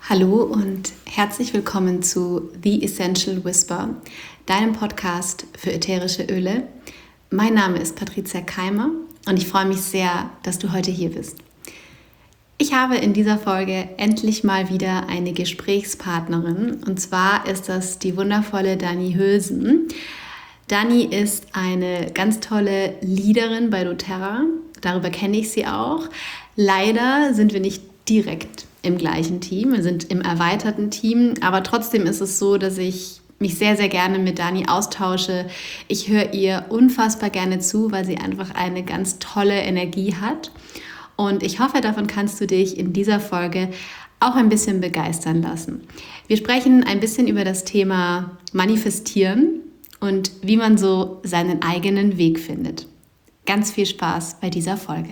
Hallo und herzlich willkommen zu The Essential Whisper, deinem Podcast für ätherische Öle. Mein Name ist Patricia Keimer und ich freue mich sehr, dass du heute hier bist. Ich habe in dieser Folge endlich mal wieder eine Gesprächspartnerin, und zwar ist das die wundervolle Dani Hülsen. Dani ist eine ganz tolle Leaderin bei doTERRA, darüber kenne ich sie auch. Leider sind wir nicht direkt im gleichen Team, wir sind im erweiterten Team, aber trotzdem ist es so, dass ich mich sehr, sehr gerne mit Dani austausche. Ich höre ihr unfassbar gerne zu, weil sie einfach eine ganz tolle Energie hat. Und ich hoffe, davon kannst du dich in dieser Folge auch ein bisschen begeistern lassen. Wir sprechen ein bisschen über das Thema Manifestieren und wie man so seinen eigenen Weg findet. Ganz viel Spaß bei dieser Folge.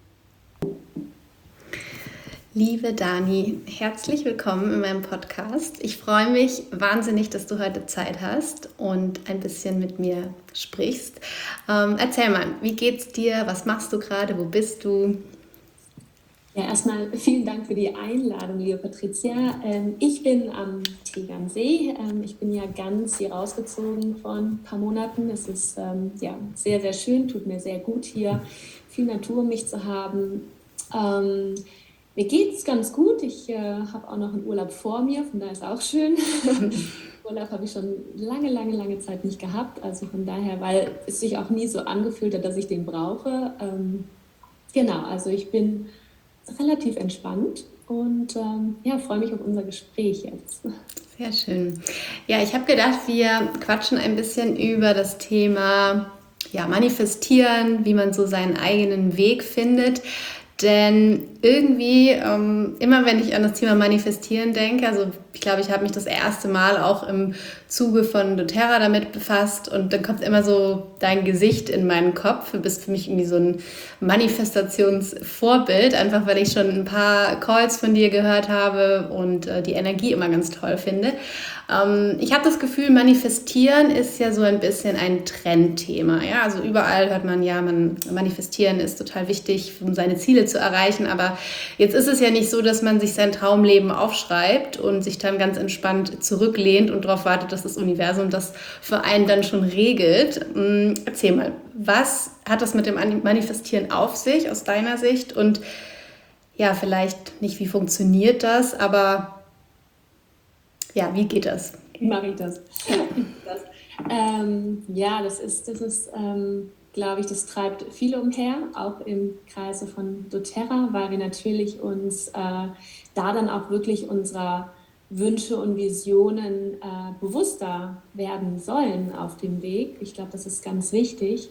Liebe Dani, herzlich willkommen in meinem Podcast. Ich freue mich wahnsinnig, dass du heute Zeit hast und ein bisschen mit mir sprichst. Erzähl mal, wie geht's dir? Was machst du gerade? Wo bist du? Ja, erstmal vielen Dank für die Einladung, liebe Patricia. Ich bin am Tegernsee. Ich bin ja ganz hier rausgezogen vor ein paar Monaten. Es ist sehr, sehr schön, tut mir sehr gut hier, viel Natur um mich zu haben. Mir geht es ganz gut. Ich habe auch noch einen Urlaub vor mir, von daher ist auch schön. Urlaub habe ich schon lange Zeit nicht gehabt. Also von daher, weil es sich auch nie so angefühlt hat, dass ich den brauche. Also ich bin relativ entspannt und freue mich auf unser Gespräch jetzt. Sehr schön. Ja, ich habe gedacht, wir quatschen ein bisschen über das Thema Manifestieren, wie man so seinen eigenen Weg findet. Denn irgendwie, immer wenn ich an das Thema Manifestieren denke, also ich glaube, ich habe mich das erste Mal auch im Zuge von doTERRA damit befasst und dann kommt immer so dein Gesicht in meinen Kopf. Du bist für mich irgendwie so ein Manifestationsvorbild, einfach weil ich schon ein paar Calls von dir gehört habe und die Energie immer ganz toll finde. Ich habe das Gefühl, Manifestieren ist ja so ein bisschen ein Trendthema. Ja? Also überall hört man Manifestieren ist total wichtig, um seine Ziele zu erreichen. Aber jetzt ist es ja nicht so, dass man sich sein Traumleben aufschreibt und sich dann ganz entspannt zurücklehnt und darauf wartet, dass das Universum das für einen dann schon regelt. Erzähl mal, was hat das mit dem Manifestieren auf sich aus deiner Sicht? Und ja, vielleicht nicht, wie funktioniert das, aber ja, wie geht das? Wie mache ich das? Das ist glaube ich, das treibt viele umher, auch im Kreise von doTERRA, weil wir natürlich uns da dann auch wirklich unserer Wünsche und Visionen bewusster werden sollen auf dem Weg. Ich glaube, das ist ganz wichtig.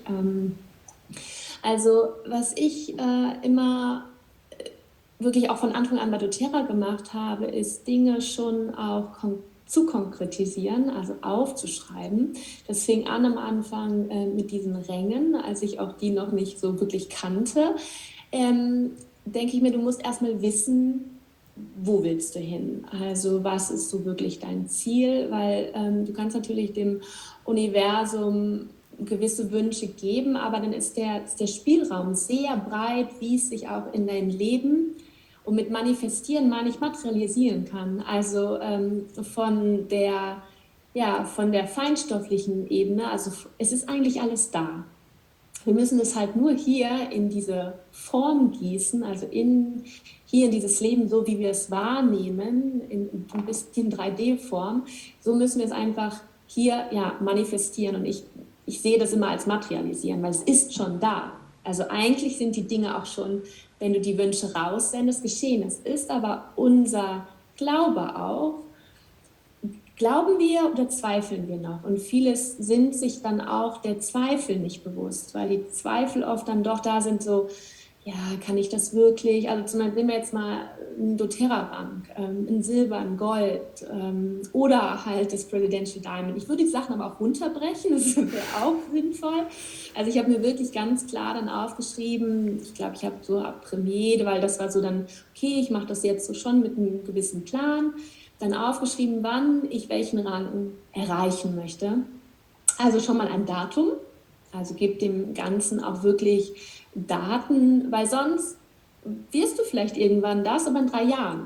Was ich immer wirklich auch von Anfang an bei doTERRA gemacht habe, ist Dinge schon auch zu konkretisieren, also aufzuschreiben. Das fing an am Anfang mit diesen Rängen, als ich auch die noch nicht so wirklich kannte. Denke ich mir, du musst erstmal wissen, wo willst du hin? Also was ist so wirklich dein Ziel? Weil du kannst natürlich dem Universum gewisse Wünsche geben, aber dann ist der Spielraum sehr breit, wie es sich auch in dein Leben und mit Manifestieren meine ich materialisieren kann. Also von der feinstofflichen Ebene, also es ist eigentlich alles da. Wir müssen es halt nur hier in diese Form gießen, also hier in dieses Leben, so wie wir es wahrnehmen, in ein bisschen 3D-Form, so müssen wir es einfach hier manifestieren. Und ich sehe das immer als materialisieren, weil es ist schon da. Also eigentlich sind die Dinge auch schon, wenn du die Wünsche raussendest, geschehen. Es ist aber unser Glaube auch. Glauben wir oder zweifeln wir noch? Und vieles sind sich dann auch der Zweifel nicht bewusst, weil die Zweifel oft dann doch da sind, so, ja, kann ich das wirklich? Also zum Beispiel nehmen wir jetzt mal einen doTERRA-Rang, ein Silber, ein Gold oder halt das Presidential Diamond. Ich würde die Sachen aber auch runterbrechen, das wäre auch sinnvoll. Also ich habe mir wirklich ganz klar dann aufgeschrieben, ich glaube, ich habe so ab Premier, weil das war so dann, okay, ich mache das jetzt so schon mit einem gewissen Plan, dann aufgeschrieben, wann ich welchen Rang erreichen möchte. Also schon mal ein Datum, also gib dem Ganzen auch wirklich Daten, weil sonst wirst du vielleicht irgendwann das, aber in 3 Jahren.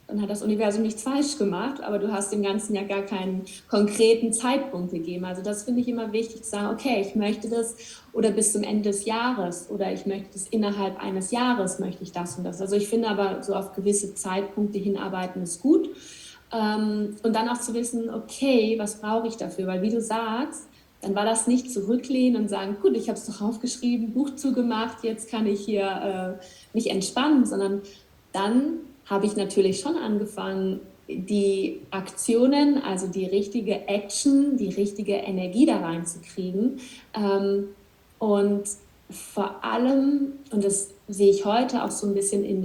dann hat das Universum nichts falsch gemacht, aber du hast dem Ganzen ja gar keinen konkreten Zeitpunkt gegeben. Also das finde ich immer wichtig, zu sagen, okay, ich möchte das oder bis zum Ende des Jahres oder ich möchte das innerhalb eines Jahres, möchte ich das und das. Also ich finde aber, so auf gewisse Zeitpunkte hinarbeiten ist gut. Und dann auch zu wissen, okay, was brauche ich dafür? Weil wie du sagst, dann war das nicht zurücklehnen und sagen, gut, ich habe es doch aufgeschrieben, Buch zugemacht, jetzt kann ich hier mich entspannen, sondern dann habe ich natürlich schon angefangen, die Aktionen, also die richtige Action, die richtige Energie da reinzukriegen. Und vor allem, und das sehe ich heute auch so ein bisschen in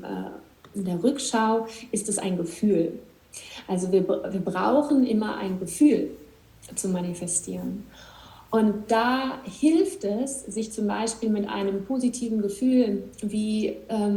der Rückschau, ist es ein Gefühl. Also wir brauchen immer ein Gefühl zu manifestieren. Und da hilft es, sich zum Beispiel mit einem positiven Gefühl wie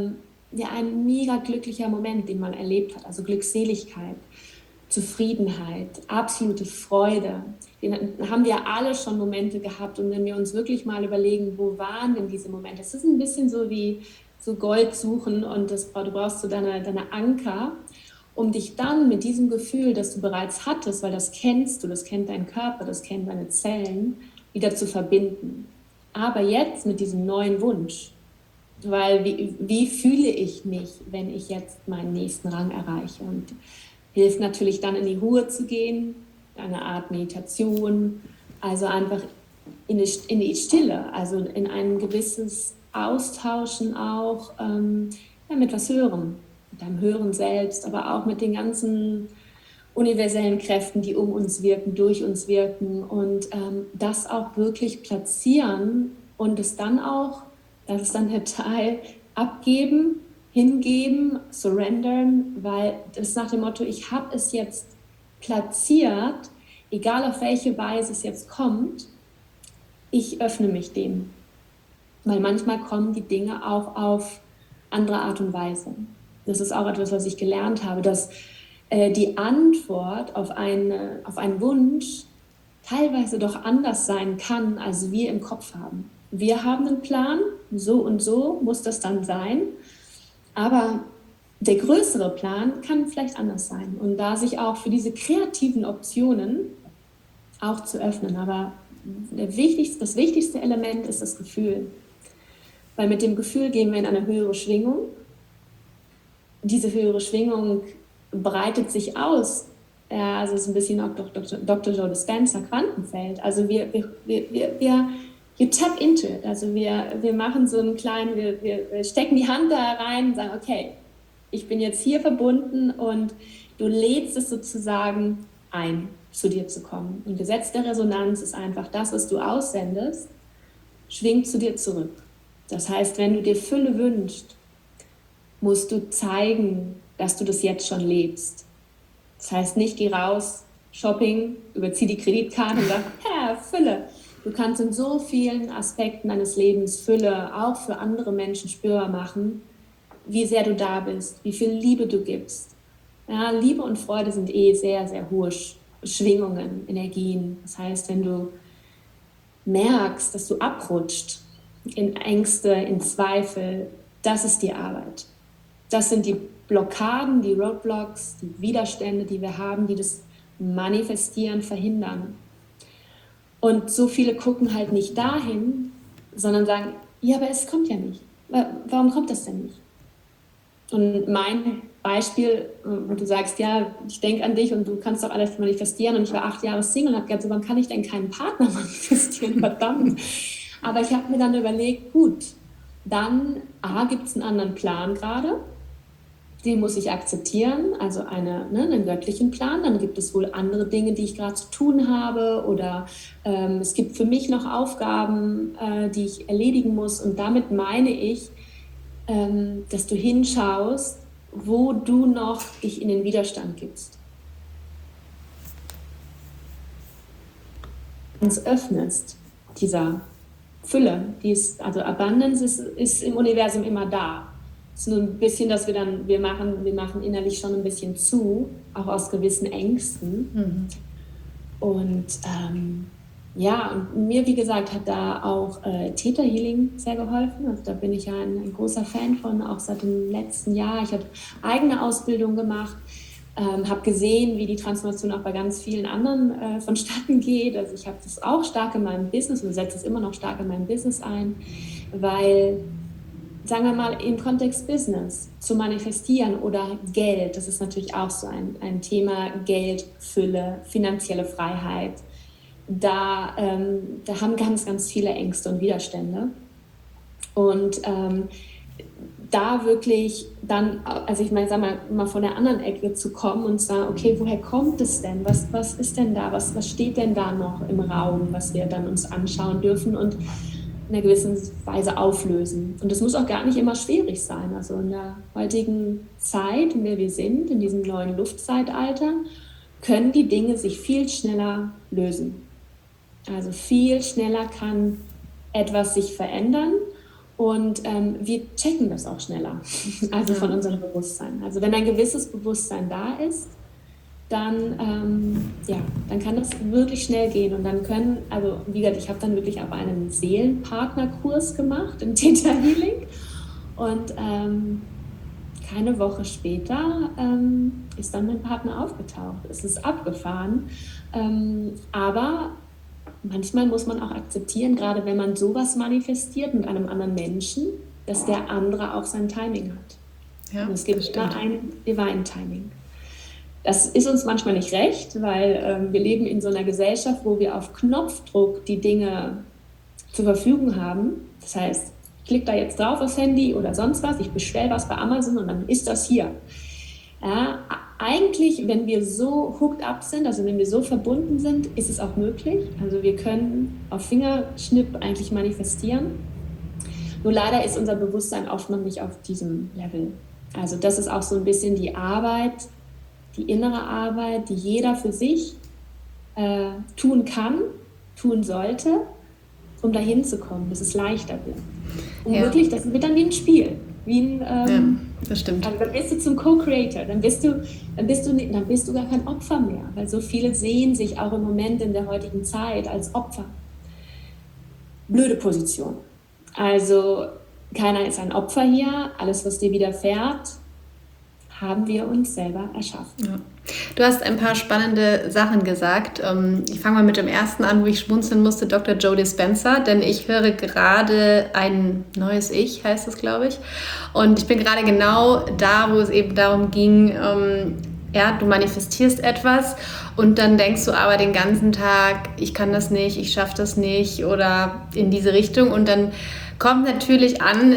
ein mega glücklicher Moment, den man erlebt hat, also Glückseligkeit, Zufriedenheit, absolute Freude. Den haben wir alle schon Momente gehabt und wenn wir uns wirklich mal überlegen, wo waren denn diese Momente? Es ist ein bisschen so wie so Gold suchen und du brauchst so deine Anker, um dich dann mit diesem Gefühl, das du bereits hattest, weil das kennst du, das kennt dein Körper, das kennen deine Zellen, wieder zu verbinden. Aber jetzt mit diesem neuen Wunsch. Weil wie fühle ich mich, wenn ich jetzt meinen nächsten Rang erreiche? Und hilft natürlich dann in die Ruhe zu gehen, eine Art Meditation, also einfach in die Stille, also in ein gewisses Austauschen auch mit was Hören, mit deinem Hören selbst, aber auch mit den ganzen universellen Kräften, die um uns wirken, durch uns wirken und das auch wirklich platzieren und es dann auch, das ist dann der Teil, abgeben, hingeben, surrendern, weil das ist nach dem Motto, ich habe es jetzt platziert, egal auf welche Weise es jetzt kommt, ich öffne mich dem. Weil manchmal kommen die Dinge auch auf andere Art und Weise. Das ist auch etwas, was ich gelernt habe, dass die Antwort auf einen Wunsch teilweise doch anders sein kann, als wir im Kopf haben. Wir haben einen Plan, so und so muss das dann sein, aber der größere Plan kann vielleicht anders sein und da sich auch für diese kreativen Optionen auch zu öffnen. Aber das wichtigste Element ist das Gefühl, weil mit dem Gefühl gehen wir in eine höhere Schwingung. Diese höhere Schwingung breitet sich aus. Ja, also es ist ein bisschen auch Dr. Joe Dispenza Quantenfeld. Also you tap into it. Also wir machen so einen kleinen, wir stecken die Hand da rein und sagen, okay, ich bin jetzt hier verbunden und du lädst es sozusagen ein, zu dir zu kommen. Und Gesetz der Resonanz ist einfach das, was du aussendest, schwingt zu dir zurück. Das heißt, wenn du dir Fülle wünschst, musst du zeigen, dass du das jetzt schon lebst. Das heißt nicht, geh raus, Shopping, überzieh die Kreditkarte und sag, ja, Fülle. Du kannst in so vielen Aspekten deines Lebens Fülle auch für andere Menschen spürbar machen, wie sehr du da bist, wie viel Liebe du gibst. Ja, Liebe und Freude sind sehr, sehr hohe Schwingungen, Energien. Das heißt, wenn du merkst, dass du abrutscht in Ängste, in Zweifel, das ist die Arbeit. Das sind die Blockaden, die Roadblocks, die Widerstände, die wir haben, die das Manifestieren verhindern. Und so viele gucken halt nicht dahin, sondern sagen, ja, aber es kommt ja nicht. Warum kommt das denn nicht? Und mein Beispiel, wo du sagst, ja, ich denke an dich und du kannst doch alles manifestieren und ich war 8 Jahre Single und habe gedacht, so, warum kann ich denn keinen Partner manifestieren? Verdammt. Aber ich habe mir dann überlegt, gut, dann gibt es einen anderen Plan gerade, den muss ich akzeptieren, also einen göttlichen Plan. Dann gibt es wohl andere Dinge, die ich gerade zu tun habe oder es gibt für mich noch Aufgaben, die ich erledigen muss. Und damit meine ich, dass du hinschaust, wo du noch dich in den Widerstand gibst. Uns öffnest dieser Fülle, also Abundance ist im Universum immer da. Es ist nur ein bisschen, dass wir machen innerlich schon ein bisschen zu, auch aus gewissen Ängsten. Und Ja, und mir, wie gesagt, hat da auch Theta Healing sehr geholfen. Also da bin ich ja ein großer Fan von, auch seit dem letzten Jahr. Ich habe eigene Ausbildung gemacht, habe gesehen, wie die Transformation auch bei ganz vielen anderen vonstatten geht. Also ich habe das auch stark in meinem Business und setze es immer noch stark in meinem Business ein, weil, sagen wir mal, im Kontext Business zu manifestieren oder Geld, das ist natürlich auch so ein Thema, Geld, Fülle, finanzielle Freiheit. Da haben ganz, ganz viele Ängste und Widerstände. Und da wirklich dann, also ich meine, sag mal von der anderen Ecke zu kommen und sagen, okay, woher kommt es denn? Was ist denn da? Was steht denn da noch im Raum, was wir dann uns anschauen dürfen und in einer gewissen Weise auflösen? Und das muss auch gar nicht immer schwierig sein. Also in der heutigen Zeit, in der wir sind, in diesem neuen Luftzeitalter, können die Dinge sich viel schneller lösen. Also viel schneller kann etwas sich verändern. Und wir checken das auch schneller, also von unserem Bewusstsein. Also wenn ein gewisses Bewusstsein da ist, dann kann das wirklich schnell gehen. Und dann also wie gesagt, ich habe dann wirklich auch einen Seelenpartnerkurs gemacht im Theta Healing. Und keine Woche später ist dann mein Partner aufgetaucht. Es ist abgefahren. Aber manchmal muss man auch akzeptieren, gerade wenn man sowas manifestiert mit einem anderen Menschen, dass der andere auch sein Timing hat. Ja, und es gibt immer ein Divine Timing. Das ist uns manchmal nicht recht, weil wir leben in so einer Gesellschaft, wo wir auf Knopfdruck die Dinge zur Verfügung haben. Das heißt, ich klicke da jetzt drauf aufs Handy oder sonst was, ich bestelle was bei Amazon und dann ist das hier. Ja, eigentlich, wenn wir so hooked up sind, also wenn wir so verbunden sind, ist es auch möglich. Also wir können auf Fingerschnipp eigentlich manifestieren. Nur leider ist unser Bewusstsein oft noch nicht auf diesem Level. Also das ist auch so ein bisschen die Arbeit, die innere Arbeit, die jeder für sich tun kann, tun sollte, um dahin zu kommen, dass es leichter wird. Und wirklich, das wird dann wie ein Spiel. Wie ein, das stimmt. Also dann bist du zum Co-Creator, dann bist du gar kein Opfer mehr, weil so viele sehen sich auch im Moment in der heutigen Zeit als Opfer. Blöde Position. Also keiner ist ein Opfer hier, alles, was dir widerfährt, haben wir uns selber erschaffen. Ja. Du hast ein paar spannende Sachen gesagt. Ich fange mal mit dem ersten an, wo ich schmunzeln musste, Dr. Joe Dispenza, denn ich höre gerade ein neues Ich, heißt es, glaube ich. Und ich bin gerade genau da, wo es eben darum ging, du manifestierst etwas und dann denkst du aber den ganzen Tag, ich kann das nicht, ich schaffe das nicht oder in diese Richtung. Und dann kommt natürlich an,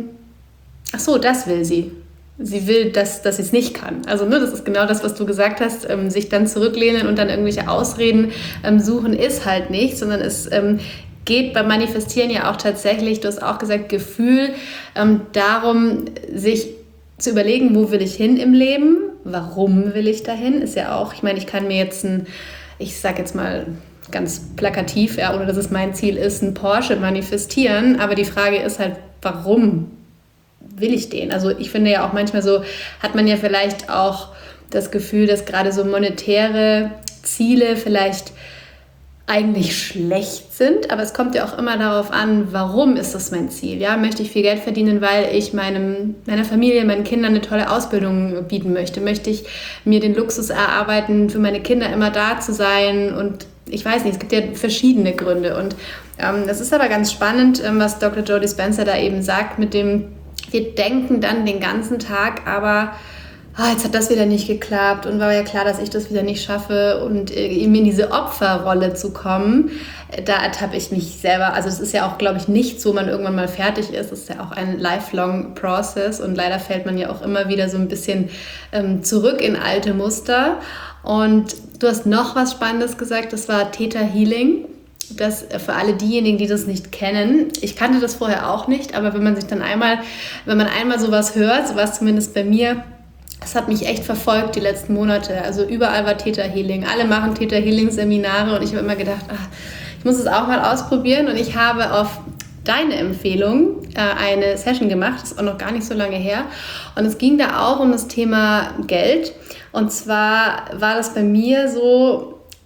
das will sie. Sie will, dass sie es nicht kann. Also das ist genau das, was du gesagt hast, sich dann zurücklehnen und dann irgendwelche Ausreden suchen, ist halt nicht, sondern es geht beim Manifestieren ja auch tatsächlich, du hast auch gesagt, Gefühl, darum, sich zu überlegen, wo will ich hin im Leben, warum will ich dahin, ist ja auch, ich meine, ich kann mir jetzt ich sag jetzt mal ganz plakativ, ohne dass es mein Ziel ist, einen Porsche manifestieren, aber die Frage ist halt, warum will ich den? Also ich finde ja auch manchmal so, hat man ja vielleicht auch das Gefühl, dass gerade so monetäre Ziele vielleicht eigentlich schlecht sind, aber es kommt ja auch immer darauf an, warum ist das mein Ziel? Ja, möchte ich viel Geld verdienen, weil ich meiner Familie, meinen Kindern eine tolle Ausbildung bieten möchte? Möchte ich mir den Luxus erarbeiten, für meine Kinder immer da zu sein? Und ich weiß nicht, es gibt ja verschiedene Gründe. Und das ist aber ganz spannend, was Dr. Joe Dispenza da eben sagt, mit dem, wir denken dann den ganzen Tag, aber jetzt hat das wieder nicht geklappt und war ja klar, dass ich das wieder nicht schaffe und eben in diese Opferrolle zu kommen, da ertappe ich mich selber. Also es ist ja auch, glaube ich, nicht so, man irgendwann mal fertig ist. Es ist ja auch ein lifelong process und leider fällt man ja auch immer wieder so ein bisschen zurück in alte Muster. Und du hast noch was Spannendes gesagt, das war Theta Healing. Das für alle diejenigen, die das nicht kennen, ich kannte das vorher auch nicht, aber wenn man einmal sowas hört, so war es zumindest bei mir, das hat mich echt verfolgt die letzten Monate. Also überall war Theta Healing, alle machen Theta Healing Seminare und ich habe immer gedacht, ich muss es auch mal ausprobieren und ich habe auf deine Empfehlung eine Session gemacht, das ist auch noch gar nicht so lange her und es ging da auch um das Thema Geld und zwar war das bei mir so,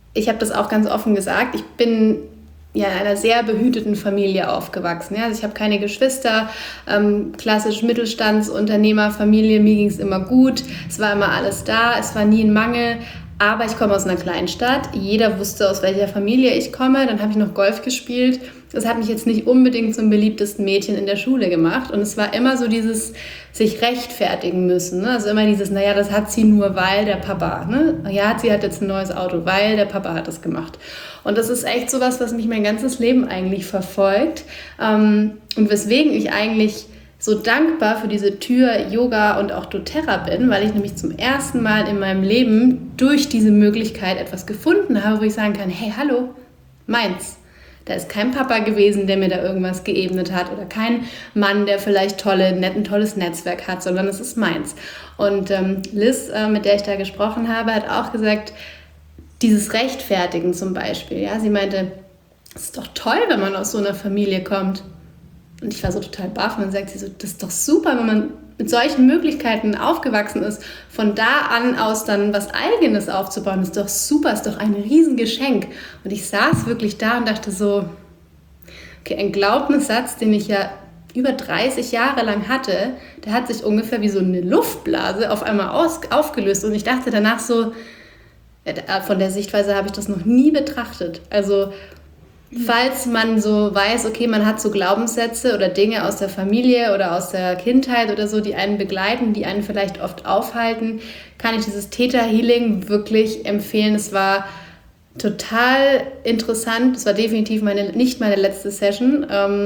ich habe das auch ganz offen gesagt, ich bin ja in einer sehr behüteten Familie aufgewachsen. Ja? Also ich habe keine Geschwister, klassisch Mittelstandsunternehmerfamilie, mir ging es immer gut, es war immer alles da, es war nie ein Mangel. Aber ich komme aus einer kleinen Stadt, jeder wusste, aus welcher Familie ich komme. Dann habe ich noch Golf gespielt. Das hat mich jetzt nicht unbedingt zum beliebtesten Mädchen in der Schule gemacht. Und es war immer so dieses sich rechtfertigen müssen. Ne? Also immer dieses, naja, das hat sie nur, weil der Papa. Ne? Ja, sie hat jetzt ein neues Auto, weil der Papa hat das gemacht. Und das ist echt sowas, was mich mein ganzes Leben eigentlich verfolgt. Und weswegen ich eigentlich so dankbar für diese Tür Yoga und auch doTERRA bin, weil ich nämlich zum ersten Mal in meinem Leben durch diese Möglichkeit etwas gefunden habe, wo ich sagen kann, hey, hallo, meins. Da ist kein Papa gewesen, der mir da irgendwas geebnet hat oder kein Mann, der vielleicht ein tolles Netzwerk hat, sondern es ist meins. Und Liz, mit der ich da gesprochen habe, hat auch gesagt, dieses Rechtfertigen zum Beispiel. Ja, sie meinte, es ist doch toll, wenn man aus so einer Familie kommt. Und ich war so total baff und dann sagt sie so, das ist doch super, wenn man mit solchen Möglichkeiten aufgewachsen ist, von da an aus dann was Eigenes aufzubauen, ist doch super, ist doch ein Riesengeschenk. Und ich saß wirklich da und dachte so, okay, ein Glaubenssatz, den ich ja über 30 Jahre lang hatte, der hat sich ungefähr wie so eine Luftblase auf einmal aufgelöst. Und ich dachte danach so, von der Sichtweise habe ich das noch nie betrachtet. Also falls man so weiß, okay, man hat so Glaubenssätze oder Dinge aus der Familie oder aus der Kindheit oder so, die einen begleiten, die einen vielleicht oft aufhalten, kann ich dieses Theta-Healing wirklich empfehlen. Es war total interessant. Es war definitiv nicht meine letzte Session.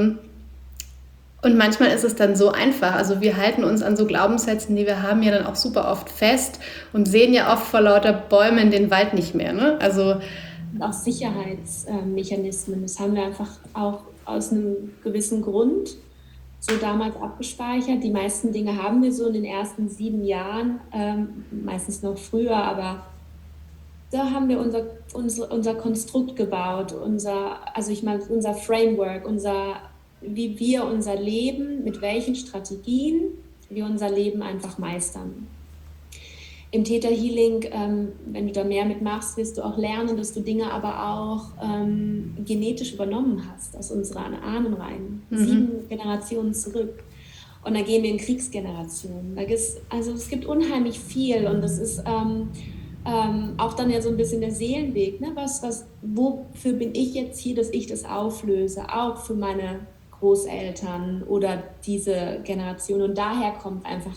Und manchmal ist es dann so einfach. Also wir halten uns an so Glaubenssätzen, die wir haben, ja dann auch super oft fest und sehen ja oft vor lauter Bäumen den Wald nicht mehr. Ne? Also und auch Sicherheitsmechanismen. Das haben wir einfach auch aus einem gewissen Grund so damals abgespeichert. Die meisten Dinge haben wir so in den ersten 7 Jahren, meistens noch früher, aber da haben wir unser Konstrukt gebaut, unser Framework, wie wir unser Leben, mit welchen Strategien wir unser Leben einfach meistern. Im Theta Healing, wenn du da mehr mitmachst, wirst du auch lernen, dass du Dinge aber auch genetisch übernommen hast aus unseren Ahnenreihen, 7 Generationen zurück. Und da gehen wir in Kriegsgenerationen. Es gibt unheimlich viel und das ist auch dann ja so ein bisschen der Seelenweg. Ne? Wofür bin ich jetzt hier, dass ich das auflöse, auch für meine Großeltern oder diese Generation. Und daher kommt einfach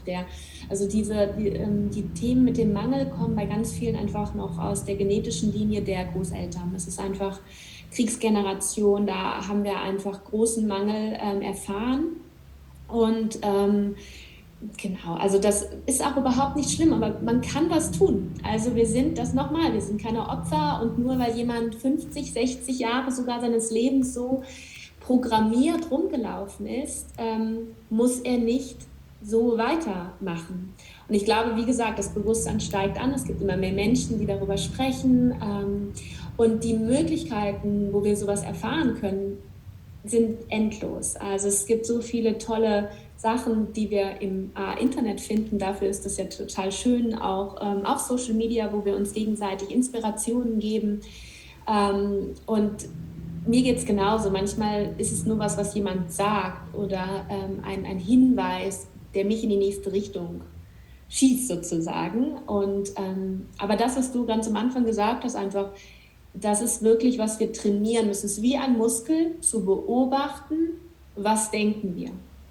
die Themen mit dem Mangel kommen bei ganz vielen einfach noch aus der genetischen Linie der Großeltern. Das ist einfach Kriegsgeneration, da haben wir einfach großen Mangel erfahren. Und genau, also das ist auch überhaupt nicht schlimm, aber man kann was tun. Also wir sind keine Opfer und nur weil jemand 50, 60 Jahre sogar seines Lebens so programmiert rumgelaufen ist, muss er nicht so weitermachen. Und ich glaube, wie gesagt, das Bewusstsein steigt an, es gibt immer mehr Menschen, die darüber sprechen und die Möglichkeiten, wo wir sowas erfahren können, sind endlos. Also es gibt so viele tolle Sachen, die wir im Internet finden. Dafür ist das ja total schön, auch auf Social Media, wo wir uns gegenseitig Inspirationen geben. Und mir geht es genauso. Manchmal ist es nur was jemand sagt oder ein Hinweis, der mich in die nächste Richtung schießt sozusagen. Und, aber das, was du ganz am Anfang gesagt hast, einfach, das ist wirklich, was wir trainieren müssen. Es ist wie ein Muskel, zu beobachten, was denken wir.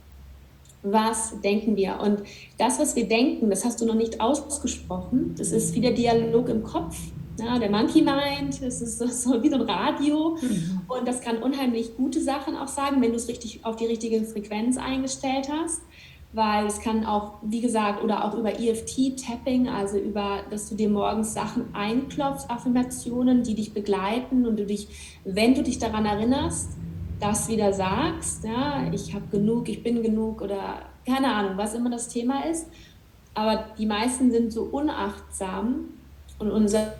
Was denken wir? Und das, was wir denken, das hast du noch nicht ausgesprochen. Das ist wie der Dialog im Kopf. Ja, der Monkey Mind, das ist so wie so ein Radio. Und das kann unheimlich gute Sachen auch sagen, wenn du es richtig auf die richtige Frequenz eingestellt hast. Weil es kann auch, wie gesagt, oder auch über EFT-Tapping, also dass du dir morgens Sachen einklopfst, Affirmationen, die dich begleiten und wenn du dich daran erinnerst, das wieder sagst, ja, ich habe genug, ich bin genug oder keine Ahnung, was immer das Thema ist. Aber die meisten sind so unachtsam und unser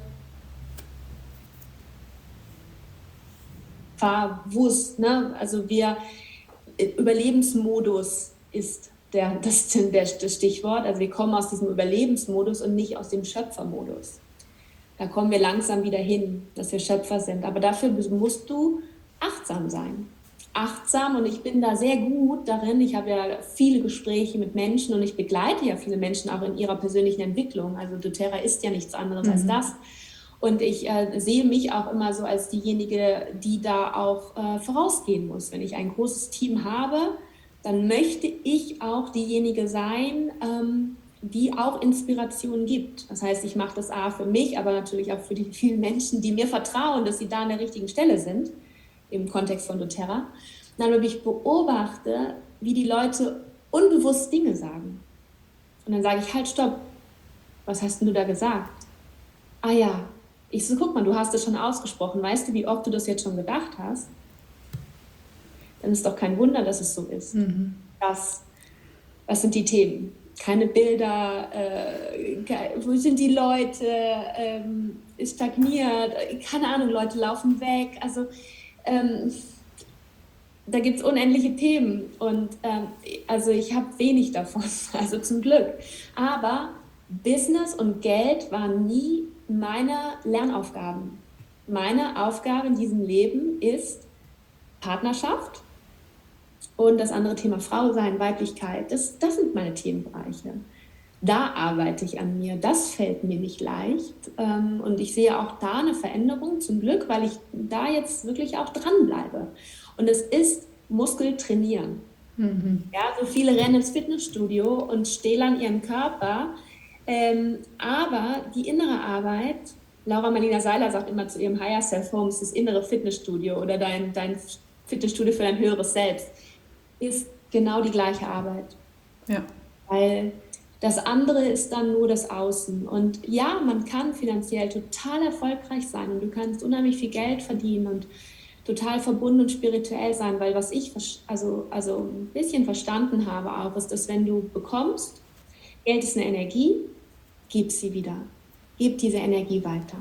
Verwusst, ne? Also Überlebensmodus ist das Stichwort. Also wir kommen aus diesem Überlebensmodus und nicht aus dem Schöpfermodus. Da kommen wir langsam wieder hin, dass wir Schöpfer sind. Aber dafür musst du achtsam sein. Achtsam, und ich bin da sehr gut darin. Ich habe ja viele Gespräche mit Menschen und ich begleite ja viele Menschen auch in ihrer persönlichen Entwicklung. Also doTERRA ist ja nichts anderes als das. Und ich sehe mich auch immer so als diejenige, die da auch vorausgehen muss. Wenn ich ein großes Team habe, dann möchte ich auch diejenige sein, die auch Inspiration gibt. Das heißt, ich mache das A für mich, aber natürlich auch für die vielen Menschen, die mir vertrauen, dass sie da an der richtigen Stelle sind, im Kontext von doTERRA. Dann, wenn ich beobachte, wie die Leute unbewusst Dinge sagen. Und dann sage ich, halt, stopp, was hast denn du da gesagt? Ah ja, ich so, guck mal, du hast es schon ausgesprochen. Weißt du, wie oft du das jetzt schon gedacht hast? Dann ist doch kein Wunder, dass es so ist. Was sind die Themen? Keine Bilder, wo sind die Leute, ist stagniert, keine Ahnung, Leute laufen weg. Also da gibt es unendliche Themen und also ich habe wenig davon, also zum Glück. Aber Business und Geld waren nie meine Lernaufgaben. Meine Aufgabe in diesem Leben ist Partnerschaft und das andere Thema Frau sein, Weiblichkeit. Das sind meine Themenbereiche. Da arbeite ich an mir. Das fällt mir nicht leicht. Und ich sehe auch da eine Veränderung, zum Glück, weil ich da jetzt wirklich auch dranbleibe. Und es ist Muskel trainieren. Ja, so viele rennen ins Fitnessstudio und stählern ihren Körper. Aber die innere Arbeit, Laura Marlina Seiler sagt immer zu ihrem Higher Self Home, ist das innere Fitnessstudio oder dein Fitnessstudio für dein höheres Selbst, ist genau die gleiche Arbeit. Ja. Weil das andere ist dann nur das Außen. Und ja, man kann finanziell total erfolgreich sein und du kannst unheimlich viel Geld verdienen und total verbunden und spirituell sein, weil was ich also ein bisschen verstanden habe auch, ist, dass wenn du bekommst, Geld ist eine Energie, gib sie wieder. Gib diese Energie weiter.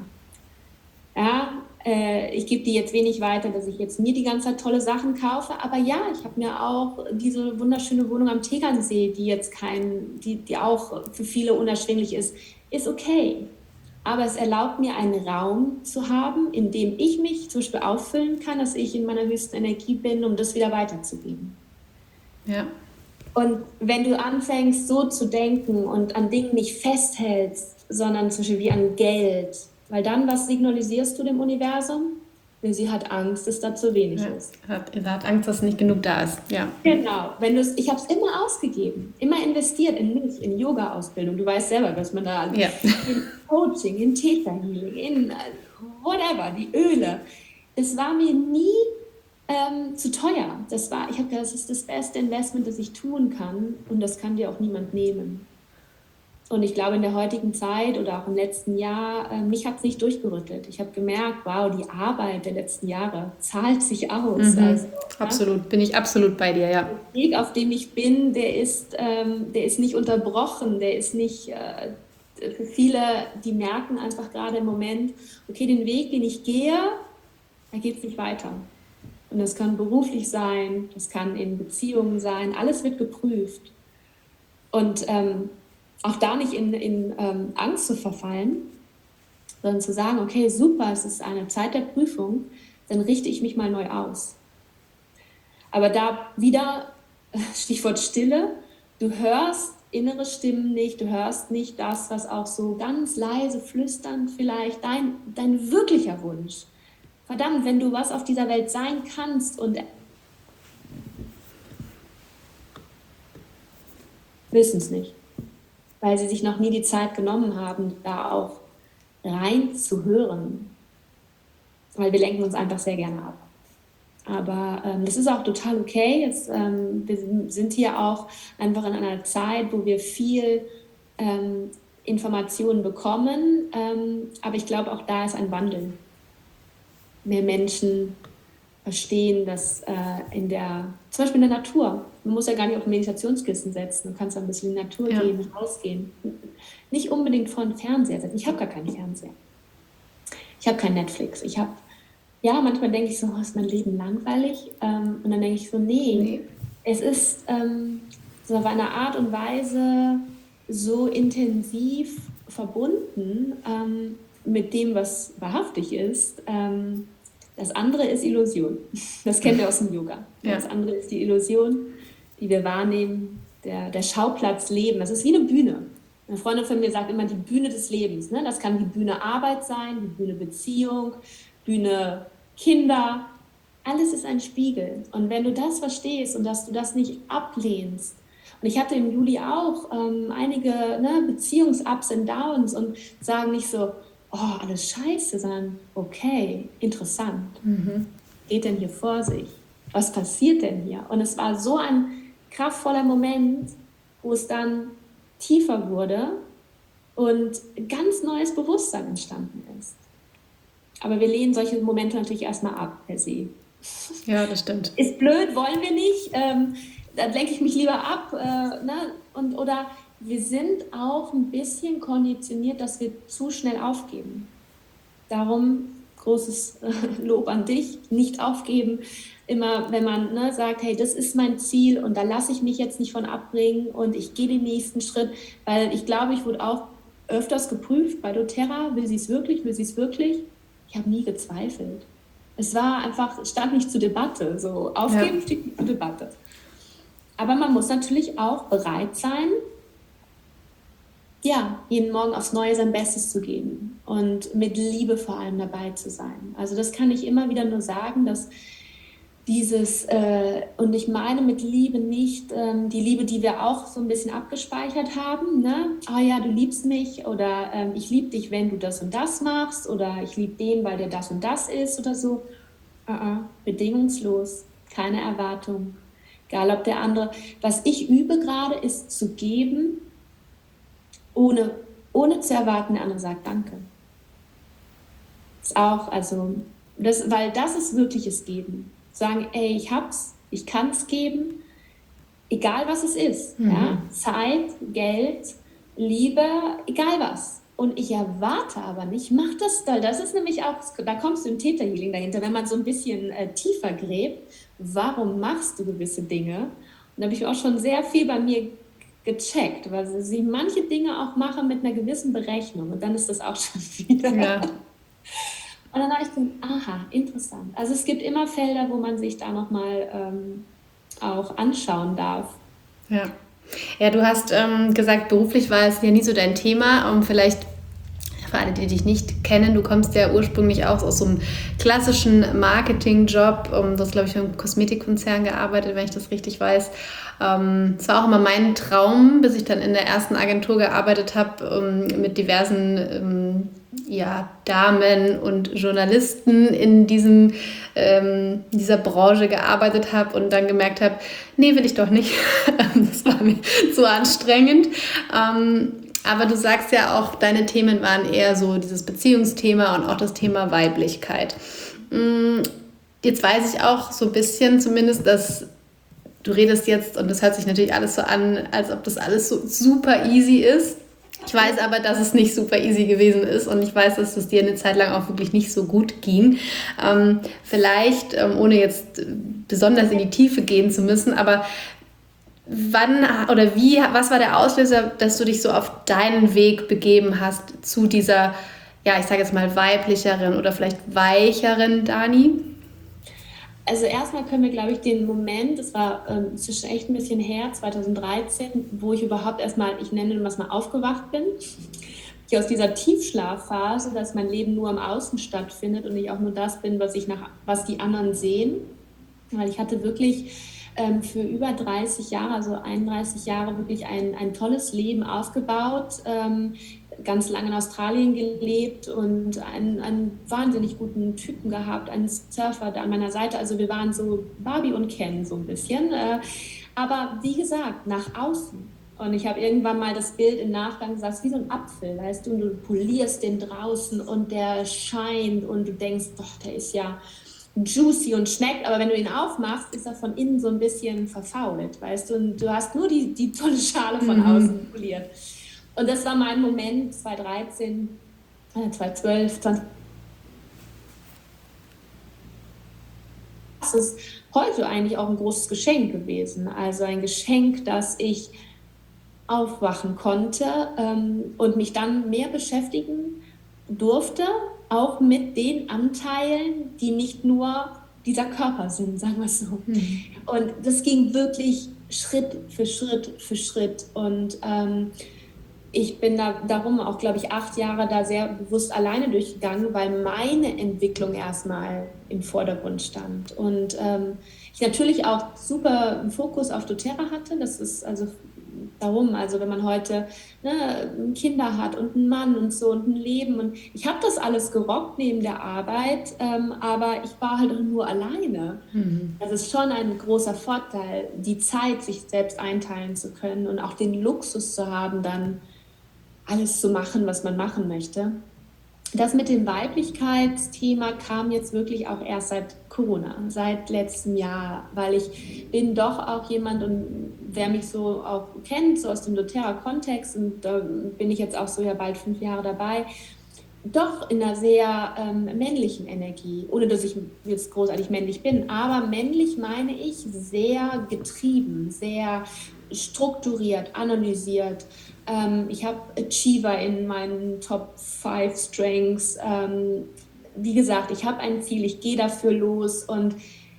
Ja, ich gebe die jetzt wenig weiter, dass ich jetzt mir die ganze Zeit tolle Sachen kaufe, aber ja, ich habe mir auch diese wunderschöne Wohnung am Tegernsee, die jetzt die auch für viele unerschwinglich ist okay. Aber es erlaubt mir, einen Raum zu haben, in dem ich mich zum Beispiel auffüllen kann, dass ich in meiner höchsten Energie bin, um das wieder weiterzugeben. Ja. Und wenn du anfängst, so zu denken und an Dingen nicht festhältst, sondern zum Beispiel wie an Geld, weil dann, was signalisierst du dem Universum? Sie hat Angst, dass da zu wenig ist. Sie hat Angst, dass nicht genug da ist. Ja. Genau. Ich habe es immer ausgegeben, immer investiert in mich, in Yoga-Ausbildung. Du weißt selber, was man da in Coaching, in Theta Healing, in whatever, die Öle. Das war mir nie zu teuer. Ich habe gedacht, das ist das beste Investment, das ich tun kann und das kann dir auch niemand nehmen. Und ich glaube, in der heutigen Zeit oder auch im letzten Jahr, mich hat es nicht durchgerüttelt. Ich habe gemerkt, wow, die Arbeit der letzten Jahre zahlt sich aus. Also, absolut, bin ich absolut bei dir, ja. Der Weg, auf dem ich bin, der ist nicht unterbrochen, der ist nicht, für viele, die merken einfach gerade im Moment, okay, den Weg, den ich gehe, da geht es nicht weiter. Und das kann beruflich sein, das kann in Beziehungen sein, alles wird geprüft. Und auch da nicht in Angst zu verfallen, sondern zu sagen, okay, super, es ist eine Zeit der Prüfung, dann richte ich mich mal neu aus. Aber da wieder, Stichwort Stille, du hörst innere Stimmen nicht, du hörst nicht das, was auch so ganz leise flüsternd vielleicht dein wirklicher Wunsch. Verdammt, wenn du was auf dieser Welt sein kannst und wissen es nicht, weil sie sich noch nie die Zeit genommen haben, da auch rein zu hören, weil wir lenken uns einfach sehr gerne ab. Aber das ist auch total okay. Wir sind hier auch einfach in einer Zeit, wo wir viel Informationen bekommen, aber ich glaube, auch da ist ein Wandel. Mehr Menschen verstehen, dass zum Beispiel in der Natur, man muss ja gar nicht auf ein Meditationskissen setzen, du kannst ein bisschen in die Natur gehen, rausgehen. Nicht unbedingt vor den Fernseher setzen. Ich habe gar keinen Fernseher. Ich habe kein Netflix. Manchmal denke ich so, ist mein Leben langweilig? Und dann denke ich so, nee. Es ist so auf eine Art und Weise so intensiv verbunden, mit dem, was wahrhaftig ist. Das andere ist Illusion. Das kennen wir aus dem Yoga. Ja. Das andere ist die Illusion, die wir wahrnehmen, der Schauplatz Leben. Das ist wie eine Bühne. Eine Freundin von mir sagt immer, die Bühne des Lebens. Ne? Das kann die Bühne Arbeit sein, die Bühne Beziehung, Bühne Kinder. Alles ist ein Spiegel. Und wenn du das verstehst und dass du das nicht ablehnst, und ich hatte im Juli auch einige Beziehungs-Ups und Downs und sagen nicht so, oh, alles scheiße, sondern okay, interessant. Geht denn hier vor sich? Was passiert denn hier? Und es war so ein kraftvoller Moment, wo es dann tiefer wurde und ganz neues Bewusstsein entstanden ist. Aber wir lehnen solche Momente natürlich erstmal ab, per se. Ja, das stimmt. Ist blöd, wollen wir nicht. Da lenke ich mich lieber ab. Oder wir sind auch ein bisschen konditioniert, dass wir zu schnell aufgeben. Darum großes Lob an dich, nicht aufgeben. Immer, wenn man sagt, hey, das ist mein Ziel und da lasse ich mich jetzt nicht von abbringen und ich gehe den nächsten Schritt, weil ich glaube, ich wurde auch öfters geprüft bei doTERRA, will sie es wirklich? Ich habe nie gezweifelt. Es war einfach, stand nicht zur Debatte. So, aufgeben steht nicht zur Debatte. Aber man muss natürlich auch bereit sein, jeden Morgen aufs Neue sein Bestes zu geben und mit Liebe vor allem dabei zu sein. Also das kann ich immer wieder nur sagen, dass und ich meine mit Liebe nicht die Liebe, die wir auch so ein bisschen abgespeichert haben, ne? Ah ja, du liebst mich oder ich liebe dich, wenn du das und das machst oder ich liebe den, weil der das und das ist oder so. Bedingungslos, keine Erwartung. Egal ob der andere, was ich übe gerade, ist zu geben, ohne zu erwarten, der andere sagt Danke. Ist auch, weil das ist wirkliches Geben. Sagen, ey, ich hab's, ich kann's geben, egal was es ist. Ja? Zeit, Geld, Liebe, egal was. Und ich erwarte aber nicht, mach das doll. Das ist nämlich auch, da kommst du im Theta-Healing dahinter, wenn man so ein bisschen tiefer gräbt, warum machst du gewisse Dinge? Und da habe ich auch schon sehr viel bei mir gecheckt, weil sie manche Dinge auch machen mit einer gewissen Berechnung und dann ist das auch schon wieder. Ja. Und dann habe ich gedacht, aha, interessant. Also es gibt immer Felder, wo man sich da nochmal auch anschauen darf. Ja. Ja, du hast gesagt, beruflich war es ja nie so dein Thema. Vielleicht für alle, die dich nicht kennen, du kommst ja ursprünglich auch aus so einem klassischen Marketingjob. Du hast, glaube ich, für einen Kosmetikkonzern gearbeitet, wenn ich das richtig weiß. Es war auch immer mein Traum, bis ich dann in der ersten Agentur gearbeitet habe, mit diversen Damen und Journalisten in dieser Branche gearbeitet habe und dann gemerkt habe, nee, will ich doch nicht. Das war mir zu anstrengend. Aber du sagst ja auch, deine Themen waren eher so dieses Beziehungsthema und auch das Thema Weiblichkeit. Jetzt weiß ich auch so ein bisschen zumindest, dass du redest jetzt, und das hört sich natürlich alles so an, als ob das alles so super easy ist. Ich weiß aber, dass es nicht super easy gewesen ist und ich weiß, dass es dir eine Zeit lang auch wirklich nicht so gut ging. Vielleicht, ohne jetzt besonders in die Tiefe gehen zu müssen, aber was war der Auslöser, dass du dich so auf deinen Weg begeben hast zu dieser, ich sage jetzt mal weiblicheren oder vielleicht weicheren Dani? Also erstmal können wir, glaube ich, den Moment, das war schon echt ein bisschen her, 2013, wo ich überhaupt erstmal, ich nenne das mal, aufgewacht bin. Ich aus dieser Tiefschlafphase, dass mein Leben nur im Außen stattfindet und ich auch nur das bin, was die anderen sehen. Weil ich hatte wirklich für über 30 Jahre, also 31 Jahre, wirklich ein tolles Leben aufgebaut, ganz lange in Australien gelebt und einen wahnsinnig guten Typen gehabt, einen Surfer da an meiner Seite. Also wir waren so Barbie und Ken so ein bisschen. Aber wie gesagt, nach außen. Und ich habe irgendwann mal das Bild im Nachgang gesagt, es ist wie so ein Apfel, weißt du, und du polierst den draußen und der scheint und du denkst, doch, der ist ja juicy und schmeckt, aber wenn du ihn aufmachst, ist er von innen so ein bisschen verfault, weißt du, und du hast nur die tolle Schale von außen poliert. Und das war mein Moment 2013, 2012, 20. Das ist heute eigentlich auch ein großes Geschenk gewesen. Also ein Geschenk, dass ich aufwachen konnte und mich dann mehr beschäftigen durfte, auch mit den Anteilen, die nicht nur dieser Körper sind, sagen wir es so. Und das ging wirklich Schritt für Schritt für Schritt. Und ich bin darum auch, glaube ich, 8 Jahre da sehr bewusst alleine durchgegangen, weil meine Entwicklung erstmal im Vordergrund stand. Und ich natürlich auch super einen Fokus auf doTERRA hatte. Das ist also darum, also wenn man heute Kinder hat und einen Mann und so und ein Leben. Und ich habe das alles gerockt neben der Arbeit, aber ich war halt nur alleine. Das ist schon ein großer Vorteil, die Zeit sich selbst einteilen zu können und auch den Luxus zu haben, dann alles zu machen, was man machen möchte. Das mit dem Weiblichkeitsthema kam jetzt wirklich auch erst seit Corona, seit letztem Jahr, weil ich bin doch auch jemand, und wer mich so auch kennt, so aus dem doTERRA-Kontext, und da bin ich jetzt auch so ja bald 5 Jahre dabei, doch in einer sehr männlichen Energie, ohne dass ich jetzt großartig männlich bin, aber männlich meine ich sehr getrieben, sehr strukturiert, analysiert. Ich habe Achiever in meinen Top 5 Strengths. Wie gesagt, ich habe ein Ziel, ich gehe dafür los und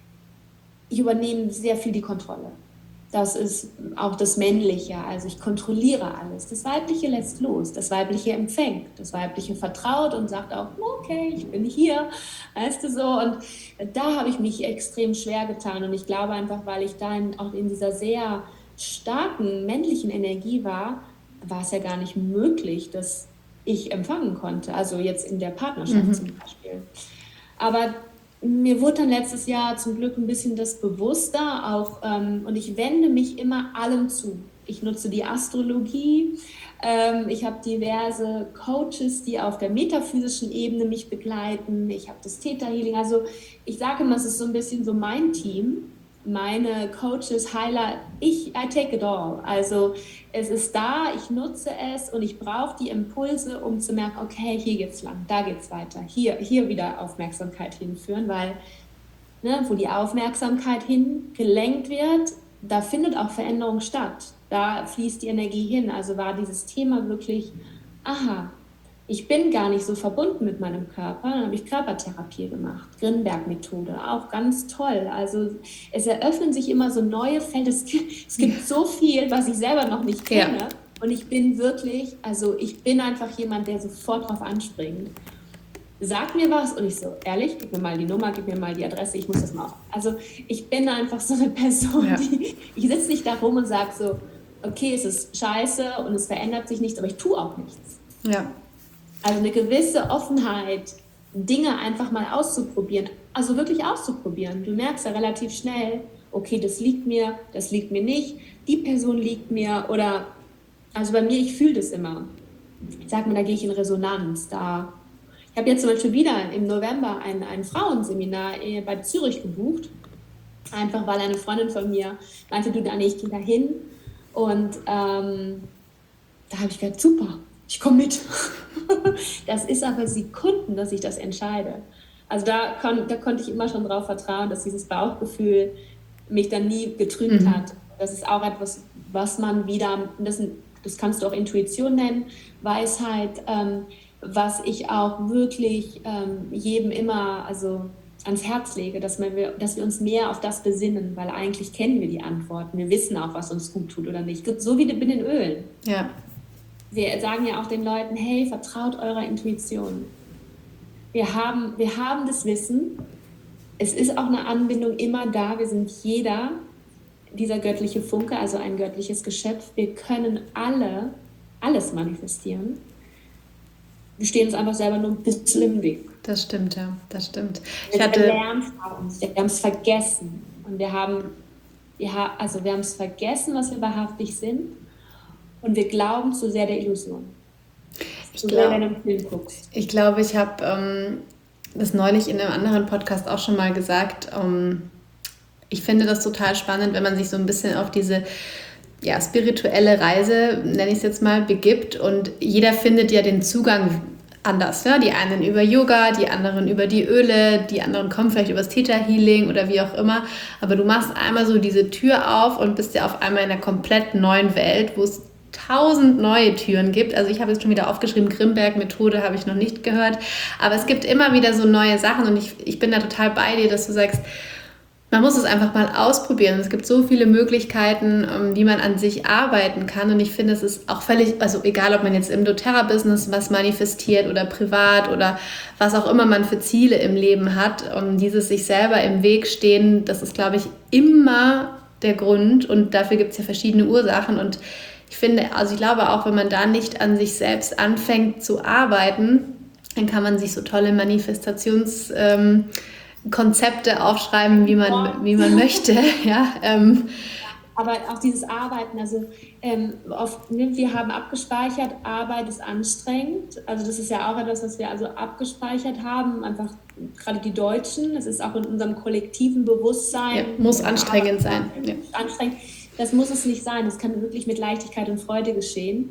ich übernehme sehr viel die Kontrolle. Das ist auch das Männliche, also ich kontrolliere alles. Das Weibliche lässt los, das Weibliche empfängt, das Weibliche vertraut und sagt auch, okay, ich bin hier, weißt du so. Und da habe ich mich extrem schwer getan, und ich glaube einfach, weil ich da auch in dieser sehr starken männlichen Energie war es ja gar nicht möglich, dass ich empfangen konnte, also jetzt in der Partnerschaft zum Beispiel. Aber mir wurde dann letztes Jahr zum Glück ein bisschen das bewusster, auch, und ich wende mich immer allem zu. Ich nutze die Astrologie, ich habe diverse Coaches, die auf der metaphysischen Ebene mich begleiten, ich habe das Theta Healing, also ich sage immer, es ist so ein bisschen so mein Team, meine Coaches, Heiler, I take it all. Also es ist da, ich nutze es und ich brauche die Impulse, um zu merken, okay, hier geht's lang, da geht's weiter, hier wieder Aufmerksamkeit hinführen, weil wo die Aufmerksamkeit hingelenkt wird, da findet auch Veränderung statt. Da fließt die Energie hin. Also war dieses Thema wirklich, aha, ich bin gar nicht so verbunden mit meinem Körper. Dann habe ich Körpertherapie gemacht, Grinberg-Methode, auch ganz toll. Also es eröffnen sich immer so neue Felder. Es gibt so viel, was ich selber noch nicht kenne. Ja. Und ich bin wirklich, also ich bin einfach jemand, der sofort drauf anspringt. Sag mir was und ich so, ehrlich, gib mir mal die Nummer, gib mir mal die Adresse, ich muss das mal auf. Also ich bin einfach so eine Person, ich sitze nicht da rum und sage so, okay, es ist scheiße und es verändert sich nichts, aber ich tue auch nichts. Ja. Also eine gewisse Offenheit, Dinge einfach mal auszuprobieren, also wirklich auszuprobieren. Du merkst ja relativ schnell, okay, das liegt mir nicht, die Person liegt mir, oder, also bei mir, ich fühle das immer. Ich sag mir, da gehe ich in Resonanz, da. Ich habe jetzt zum Beispiel wieder im November ein Frauenseminar bei Zürich gebucht, einfach weil eine Freundin von mir meinte, du Dani, ich gehe da hin, und da habe ich gedacht, super, ich komme mit. Das ist aber Sekunden, dass ich das entscheide. Also da konnte ich immer schon drauf vertrauen, dass dieses Bauchgefühl mich dann nie getrübt hat. Das ist auch etwas, was man wieder, das kannst du auch Intuition nennen, Weisheit, was ich auch wirklich jedem immer ans Herz lege, dass wir uns mehr auf das besinnen, weil eigentlich kennen wir die Antworten. Wir wissen auch, was uns gut tut oder nicht. So wie mit den Ölen. Ja. Wir sagen ja auch den Leuten, hey, vertraut eurer Intuition. Wir haben das Wissen. Es ist auch eine Anbindung immer da. Wir sind jeder dieser göttliche Funke, also ein göttliches Geschöpf. Wir können alles manifestieren. Wir stehen uns einfach selber nur ein bisschen im Weg. Das stimmt, ja, das stimmt. Wir haben es vergessen. Und wir haben es vergessen, was wir wahrhaftig sind. Und wir glauben zu sehr der Illusion. Ich glaube, ich habe das neulich in einem anderen Podcast auch schon mal gesagt. Ich finde das total spannend, wenn man sich so ein bisschen auf diese spirituelle Reise, nenne ich es jetzt mal, begibt. Und jeder findet ja den Zugang anders. Ja? Die einen über Yoga, die anderen über die Öle, die anderen kommen vielleicht über das Theta Healing oder wie auch immer. Aber du machst einmal so diese Tür auf und bist ja auf einmal in einer komplett neuen Welt, wo es 1000 neue Türen gibt. Also ich habe jetzt schon wieder aufgeschrieben, Grimberg-Methode habe ich noch nicht gehört. Aber es gibt immer wieder so neue Sachen und ich bin da total bei dir, dass du sagst, man muss es einfach mal ausprobieren. Es gibt so viele Möglichkeiten, wie man an sich arbeiten kann. Und ich finde, es ist auch völlig, also egal, ob man jetzt im doTERRA-Business was manifestiert oder privat oder was auch immer man für Ziele im Leben hat, dieses sich selber im Weg stehen, das ist, glaube ich, immer der Grund. Und dafür gibt es ja verschiedene Ursachen. Und ich finde, also ich glaube auch, wenn man da nicht an sich selbst anfängt zu arbeiten, dann kann man sich so tolle Konzepte aufschreiben, wie man möchte. Ja, aber auch dieses Arbeiten, also wir haben abgespeichert, Arbeit ist anstrengend. Also das ist ja auch etwas, was wir also abgespeichert haben, einfach gerade die Deutschen. Das ist auch in unserem kollektiven Bewusstsein. Ja, muss anstrengend sein. Ja. Anstrengend. Das muss es nicht sein. Das kann wirklich mit Leichtigkeit und Freude geschehen.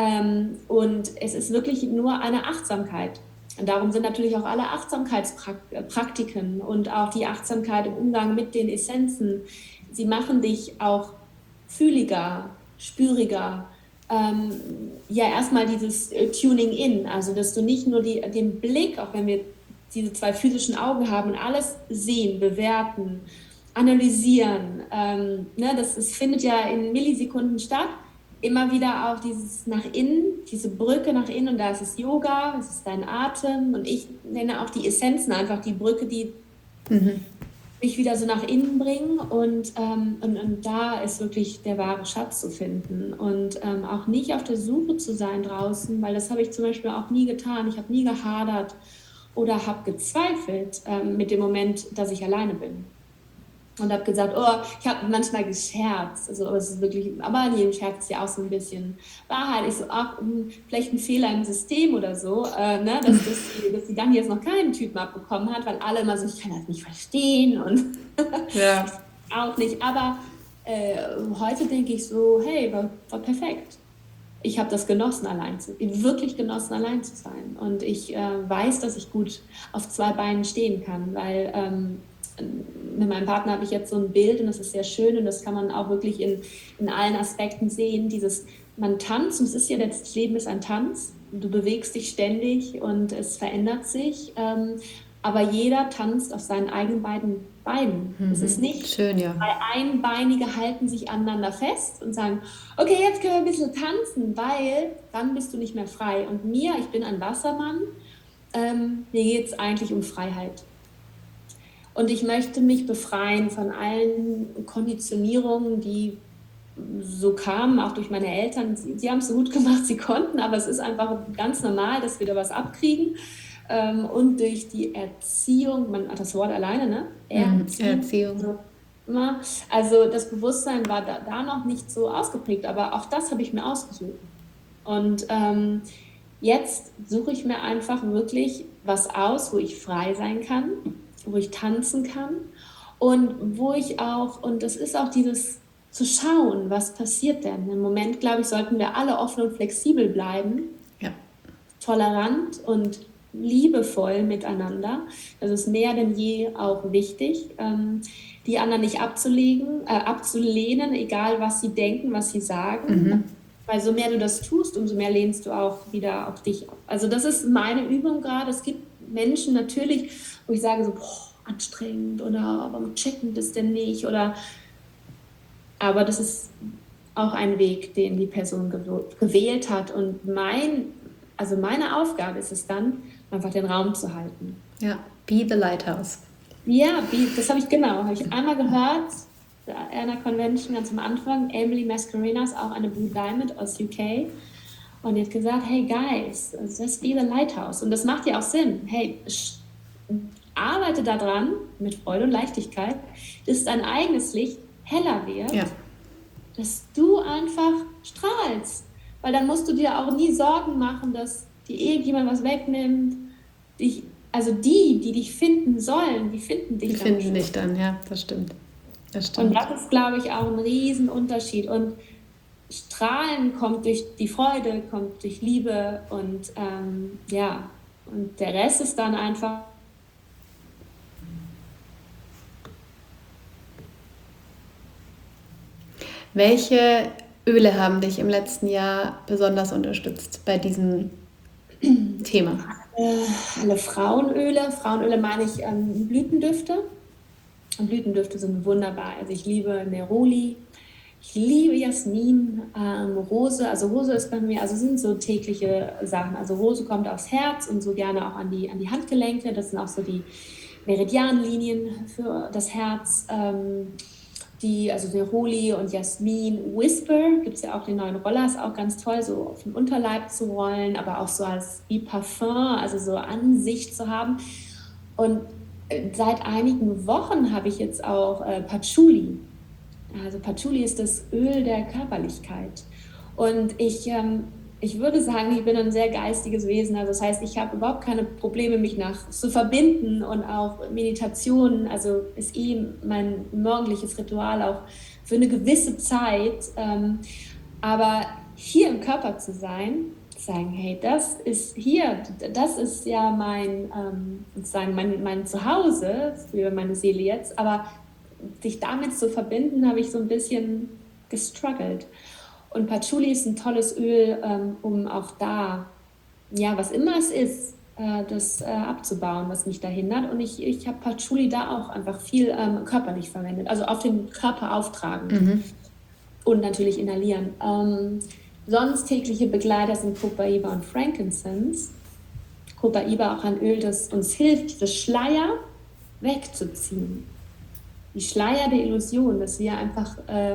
Und es ist wirklich nur eine Achtsamkeit. Und darum sind natürlich auch alle Achtsamkeitspraktiken und auch die Achtsamkeit im Umgang mit den Essenzen, sie machen dich auch fühliger, spüriger. Ja, erstmal dieses Tuning in, also dass du nicht nur den Blick, auch wenn wir diese zwei physischen Augen haben und alles sehen, bewerten, analysieren, das findet ja in Millisekunden statt. Immer wieder auch dieses nach innen, diese Brücke nach innen, und da ist es Yoga, das ist dein Atem, und ich nenne auch die Essenzen einfach die Brücke, die mich wieder so nach innen bringen, und da ist wirklich der wahre Schatz zu finden und auch nicht auf der Suche zu sein draußen, weil das habe ich zum Beispiel auch nie getan. Ich habe nie gehadert oder habe gezweifelt mit dem Moment, dass ich alleine bin. Und habe gesagt, ich habe manchmal gescherzt, also es ist wirklich, aber in jedem Scherz ist ja auch so ein bisschen Wahrheit. Ich so, vielleicht ein Fehler im System oder so, dass sie dann jetzt noch keinen Typen abbekommen hat, weil alle immer so, ich kann das nicht verstehen und ja. auch nicht. Aber heute denke ich so, hey, war perfekt. Ich habe das genossen, wirklich genossen, allein zu sein. Und ich weiß, dass ich gut auf zwei Beinen stehen kann, weil mit meinem Partner habe ich jetzt so ein Bild, und das ist sehr schön, und das kann man auch wirklich in allen Aspekten sehen. Man tanzt, und es ist ja, das Leben ist ein Tanz. Du bewegst dich ständig und es verändert sich. Aber jeder tanzt auf seinen eigenen beiden Beinen. Es ist nicht, schön, ja. Weil Einbeinige halten sich aneinander fest und sagen, okay, jetzt können wir ein bisschen tanzen, weil dann bist du nicht mehr frei. Und ich bin ein Wassermann, mir geht es eigentlich um Freiheit. Und ich möchte mich befreien von allen Konditionierungen, die so kamen, auch durch meine Eltern. Sie haben es so gut gemacht, sie konnten, aber es ist einfach ganz normal, dass wir da was abkriegen. Und durch die Erziehung, man hat das Wort alleine, ne? Erziehung. Also das Bewusstsein war da noch nicht so ausgeprägt, aber auch das habe ich mir ausgesucht. Und jetzt suche ich mir einfach wirklich was aus, wo ich frei sein kann, wo ich tanzen kann und wo ich auch, und das ist auch dieses zu schauen, was passiert denn. Im Moment, glaube ich, sollten wir alle offen und flexibel bleiben, ja. Tolerant und liebevoll miteinander. Das ist mehr denn je auch wichtig, die anderen nicht abzulehnen, egal was sie denken, was sie sagen. Weil so mehr du das tust, umso mehr lehnst du auch wieder auf dich ab. Also das ist meine Übung gerade. Es gibt Menschen natürlich, wo ich sage so, anstrengend oder warum checken das denn nicht? Aber das ist auch ein Weg, den die Person gewählt hat. Und meine Aufgabe ist es dann, einfach den Raum zu halten. Ja, be the lighthouse. Ja, das habe ich einmal gehört, in einer Convention ganz am Anfang. Emily Mascarenas, auch eine Blue Diamond aus UK. Und die hat gesagt, hey guys, just be the lighthouse. Und das macht ja auch Sinn. Hey, arbeite daran mit Freude und Leichtigkeit, dass dein eigenes Licht heller wird, dass du einfach strahlst. Weil dann musst du dir auch nie Sorgen machen, dass dir irgendjemand was wegnimmt. Die dich finden sollen, die finden dich dann. Die finden dich dann, ja, das stimmt. Und das ist, glaube ich, auch ein Riesenunterschied. Und Strahlen kommt durch die Freude, kommt durch Liebe und und der Rest ist dann einfach. Welche Öle haben dich im letzten Jahr besonders unterstützt bei diesem Thema? Alle Frauenöle. Frauenöle meine ich Blütendüfte. Und Blütendüfte sind wunderbar. Also ich liebe Neroli, ich liebe Jasmin, Rose. Also Rose ist bei mir, also sind so tägliche Sachen. Also Rose kommt aufs Herz und so gerne auch an die Handgelenke. Das sind auch so die Meridianlinien für das Herz. Also Neroli und Jasmin. Whisper gibt es ja auch, den neuen Roller, ist auch ganz toll, so auf den Unterleib zu rollen, aber auch so als wie Parfum, also so an sich zu haben. Und seit einigen Wochen habe ich jetzt auch Patchouli. Also Patchouli ist das Öl der Körperlichkeit. Und ich würde sagen, ich bin ein sehr geistiges Wesen. Also das heißt, ich habe überhaupt keine Probleme, mich zu verbinden, und auch Meditation, also ist mein morgendliches Ritual auch für eine gewisse Zeit. Aber hier im Körper zu sein, sagen, hey, das ist ja sozusagen mein Zuhause für meine Seele jetzt, aber sich damit zu verbinden, habe ich so ein bisschen gestruggelt. Und Patchouli ist ein tolles Öl, um auch da, ja, was immer es ist, das abzubauen, was mich da hindert. Und ich habe Patchouli da auch einfach viel körperlich verwendet, also auf den Körper auftragen und natürlich inhalieren. Sonst tägliche Begleiter sind Copaiba und Frankincense. Copaiba auch ein Öl, das uns hilft, diese Schleier wegzuziehen. Die Schleier der Illusion, dass wir einfach,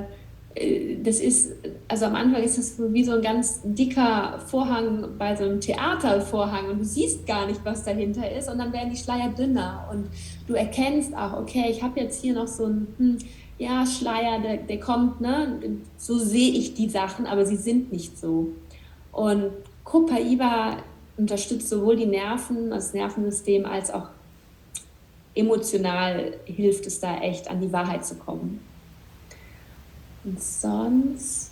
also am Anfang ist das wie so ein ganz dicker Vorhang bei so einem Theatervorhang und du siehst gar nicht, was dahinter ist, und dann werden die Schleier dünner und du erkennst auch, okay, ich habe jetzt hier noch so einen Schleier, der kommt, ne? So sehe ich die Sachen, aber sie sind nicht so. Und Copaiba unterstützt sowohl die Nerven, das Nervensystem, als auch emotional hilft es da echt, an die Wahrheit zu kommen. Und sonst,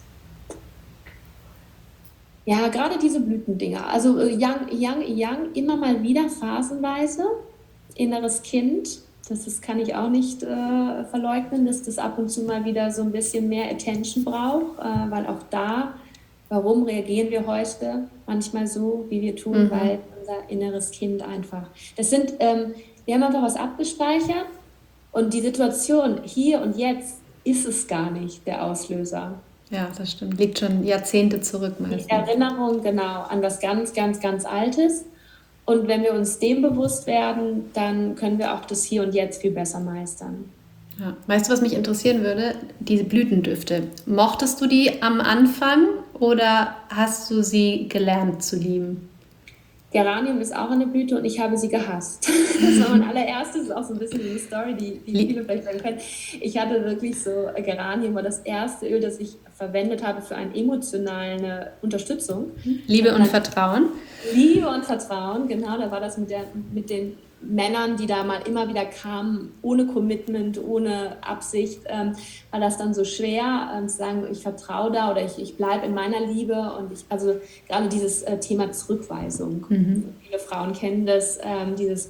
ja, gerade diese Blütendinger, also Yang, immer mal wieder phasenweise, inneres Kind, kann ich auch nicht verleugnen, dass das ab und zu mal wieder so ein bisschen mehr Attention braucht, weil auch da, warum reagieren wir heute manchmal so, wie wir tun, weil unser inneres Kind einfach, wir haben einfach was abgespeichert, und die Situation hier und jetzt ist es gar nicht der Auslöser. Ja, das stimmt. Liegt schon Jahrzehnte zurück meistens. Die Erinnerung, genau, an was ganz, ganz, ganz Altes. Und wenn wir uns dem bewusst werden, dann können wir auch das Hier und Jetzt viel besser meistern. Ja. Weißt du, was mich interessieren würde? Diese Blütendüfte. Mochtest du die am Anfang oder hast du sie gelernt zu lieben? Geranium ist auch eine Blüte und ich habe sie gehasst. Das war mein allererstes, ist auch so ein bisschen eine Story, die viele vielleicht sagen können. Ich hatte wirklich so, Geranium war das erste Öl, das ich verwendet habe für eine emotionale Unterstützung. Liebe und Vertrauen. Liebe und Vertrauen, genau, da war das mit den Männern, die da mal immer wieder kamen, ohne Commitment, ohne Absicht, war das dann so schwer, zu sagen, ich vertraue da oder ich bleibe in meiner Liebe. Und also gerade dieses Thema Zurückweisung. Viele Frauen kennen das, dieses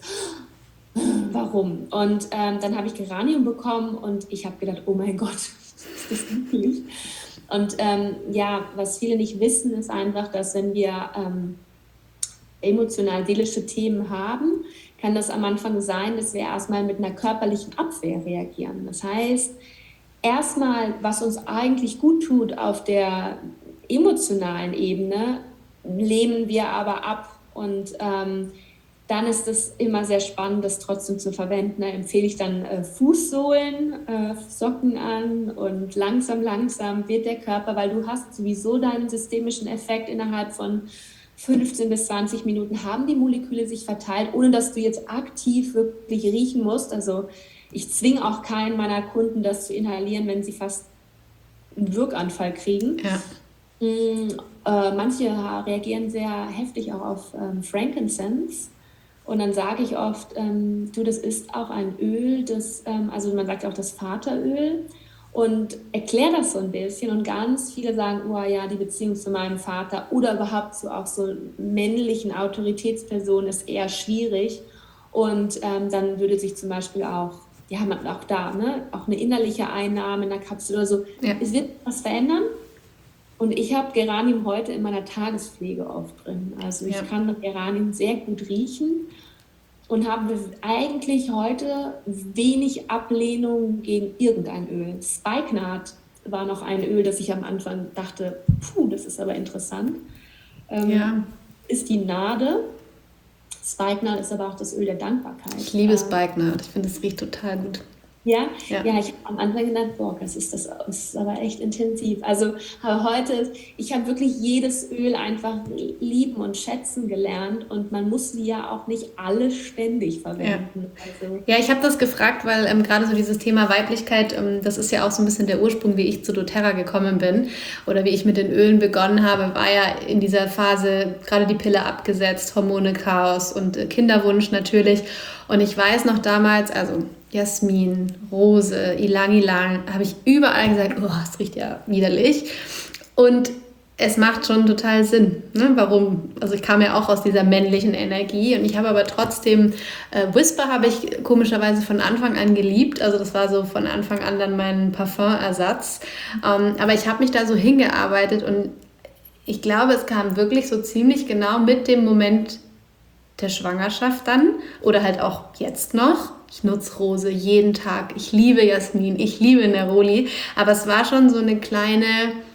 Warum? Und dann habe ich Geranium bekommen und ich habe gedacht, oh mein Gott, ist das möglich? Und was viele nicht wissen, ist einfach, dass wenn wir emotional-seelische Themen haben, kann das am Anfang sein, dass wir erstmal mit einer körperlichen Abwehr reagieren. Das heißt, erstmal, was uns eigentlich gut tut auf der emotionalen Ebene, lehnen wir aber ab. Und dann ist es immer sehr spannend, das trotzdem zu verwenden. Da empfehle ich dann Fußsohlen, Socken an, und langsam wird der Körper, weil du hast sowieso deinen systemischen Effekt innerhalb von 15 bis 20 Minuten haben die Moleküle sich verteilt, ohne dass du jetzt aktiv wirklich riechen musst. Also ich zwinge auch keinen meiner Kunden, das zu inhalieren, wenn sie fast einen Wirkanfall kriegen. Ja. Manche reagieren sehr heftig auch auf Frankincense. Und dann sage ich oft, das ist auch ein Öl, also man sagt auch das Vateröl. Und erkläre das so ein bisschen, und ganz viele sagen, oh ja, die Beziehung zu meinem Vater oder überhaupt zu auch so männlichen Autoritätspersonen ist eher schwierig. Und dann würde sich zum Beispiel auch da, ne, auch eine innerliche Einnahme in der Kapsel oder so, es wird was verändern. Und ich habe Geranium heute in meiner Tagespflege oft drin. Also ich kann Geranium sehr gut riechen und habe eigentlich heute wenig Ablehnung gegen irgendein Öl. Spikenard war noch ein Öl, das ich am Anfang dachte, das ist aber interessant. Ist die Nade. Spikenard ist aber auch das Öl der Dankbarkeit. Ich liebe Spikenard. Ich finde, es riecht total gut. Ja, ich habe am Anfang gedacht, das ist aber echt intensiv. Also heute, ich habe wirklich jedes Öl einfach lieben und schätzen gelernt und man muss sie ja auch nicht alle ständig verwenden. Ja, ich habe das gefragt, weil gerade so dieses Thema Weiblichkeit, das ist ja auch so ein bisschen der Ursprung, wie ich zu doTERRA gekommen bin oder wie ich mit den Ölen begonnen habe, war ja in dieser Phase gerade die Pille abgesetzt, Hormone, Chaos und Kinderwunsch natürlich. Und ich weiß noch damals, also Jasmin, Rose, Ylang Ylang, habe ich überall gesagt, es riecht ja widerlich. Und es macht schon total Sinn. Ne? Warum? Also ich kam ja auch aus dieser männlichen Energie und ich habe aber trotzdem, Whisper habe ich komischerweise von Anfang an geliebt. Also das war so von Anfang an dann mein Parfümersatz. Aber ich habe mich da so hingearbeitet und ich glaube, es kam wirklich so ziemlich genau mit dem Moment der Schwangerschaft dann oder halt auch jetzt noch. Ich nutze Rose jeden Tag. Ich liebe Jasmin, ich liebe Neroli. Aber es war schon so eine kleine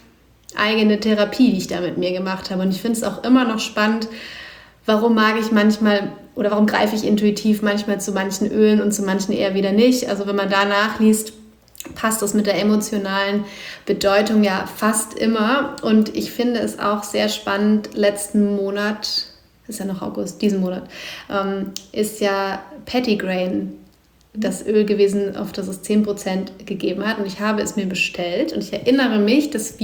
eigene Therapie, die ich da mit mir gemacht habe. Und ich finde es auch immer noch spannend, warum mag ich manchmal oder warum greife ich intuitiv manchmal zu manchen Ölen und zu manchen eher wieder nicht. Also wenn man da nachliest, passt das mit der emotionalen Bedeutung ja fast immer. Und ich finde es auch sehr spannend, letzten Monat, ist ja noch August, diesen Monat, ist ja Petitgrain das Öl gewesen, auf das es 10% gegeben hat. Und ich habe es mir bestellt. Und ich erinnere mich, dass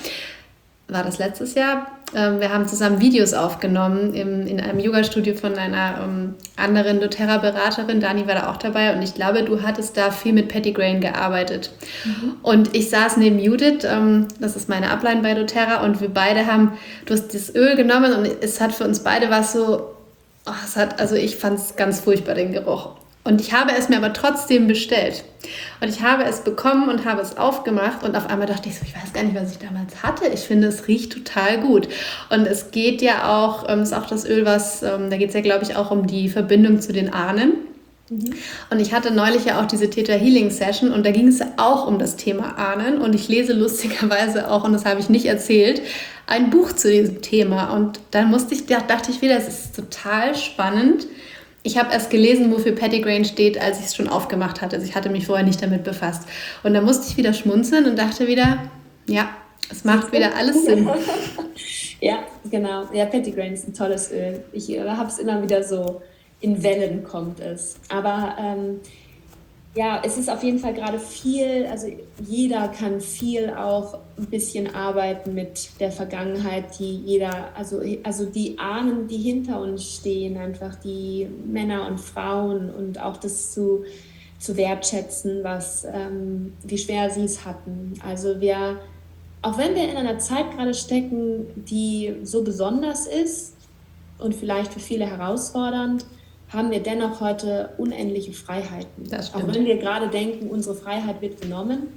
war das letztes Jahr, wir haben zusammen Videos aufgenommen in einem Yoga-Studio von einer anderen doTERRA-Beraterin. Dani war da auch dabei. Und ich glaube, du hattest da viel mit Petitgrain gearbeitet. Und ich saß neben Judith, das ist meine Upline bei doTERRA. Und wir beide du hast das Öl genommen und es hat für uns beide was so, also ich fand es ganz furchtbar, den Geruch. Und ich habe es mir aber trotzdem bestellt. Und ich habe es bekommen und habe es aufgemacht. Und auf einmal dachte ich so, ich weiß gar nicht, was ich damals hatte. Ich finde, es riecht total gut. Und es geht ja auch, ist auch das Öl, da geht es ja, glaube ich, auch um die Verbindung zu den Ahnen. Und ich hatte neulich ja auch diese Theta Healing Session und da ging es auch um das Thema Ahnen. Und ich lese lustigerweise auch, und das habe ich nicht erzählt, ein Buch zu diesem Thema. Und dann dachte ich wieder, es ist total spannend. Ich habe erst gelesen, wofür Petitgrain steht, als ich es schon aufgemacht hatte. Also ich hatte mich vorher nicht damit befasst. Und da musste ich wieder schmunzeln und dachte wieder, ja, es macht wieder alles Sinn. Ja, genau. Ja, Petitgrain ist ein tolles Öl. Ich habe es immer wieder so, in Wellen kommt es. Aber es ist auf jeden Fall gerade viel, also jeder kann viel auch ein bisschen arbeiten mit der Vergangenheit, die jeder, also die Ahnen, die hinter uns stehen, einfach die Männer und Frauen und auch das zu wertschätzen, wie schwer sie es hatten. Also auch wenn wir in einer Zeit gerade stecken, die so besonders ist und vielleicht für viele herausfordernd, haben wir dennoch heute unendliche Freiheiten. Auch wenn wir gerade denken, unsere Freiheit wird genommen.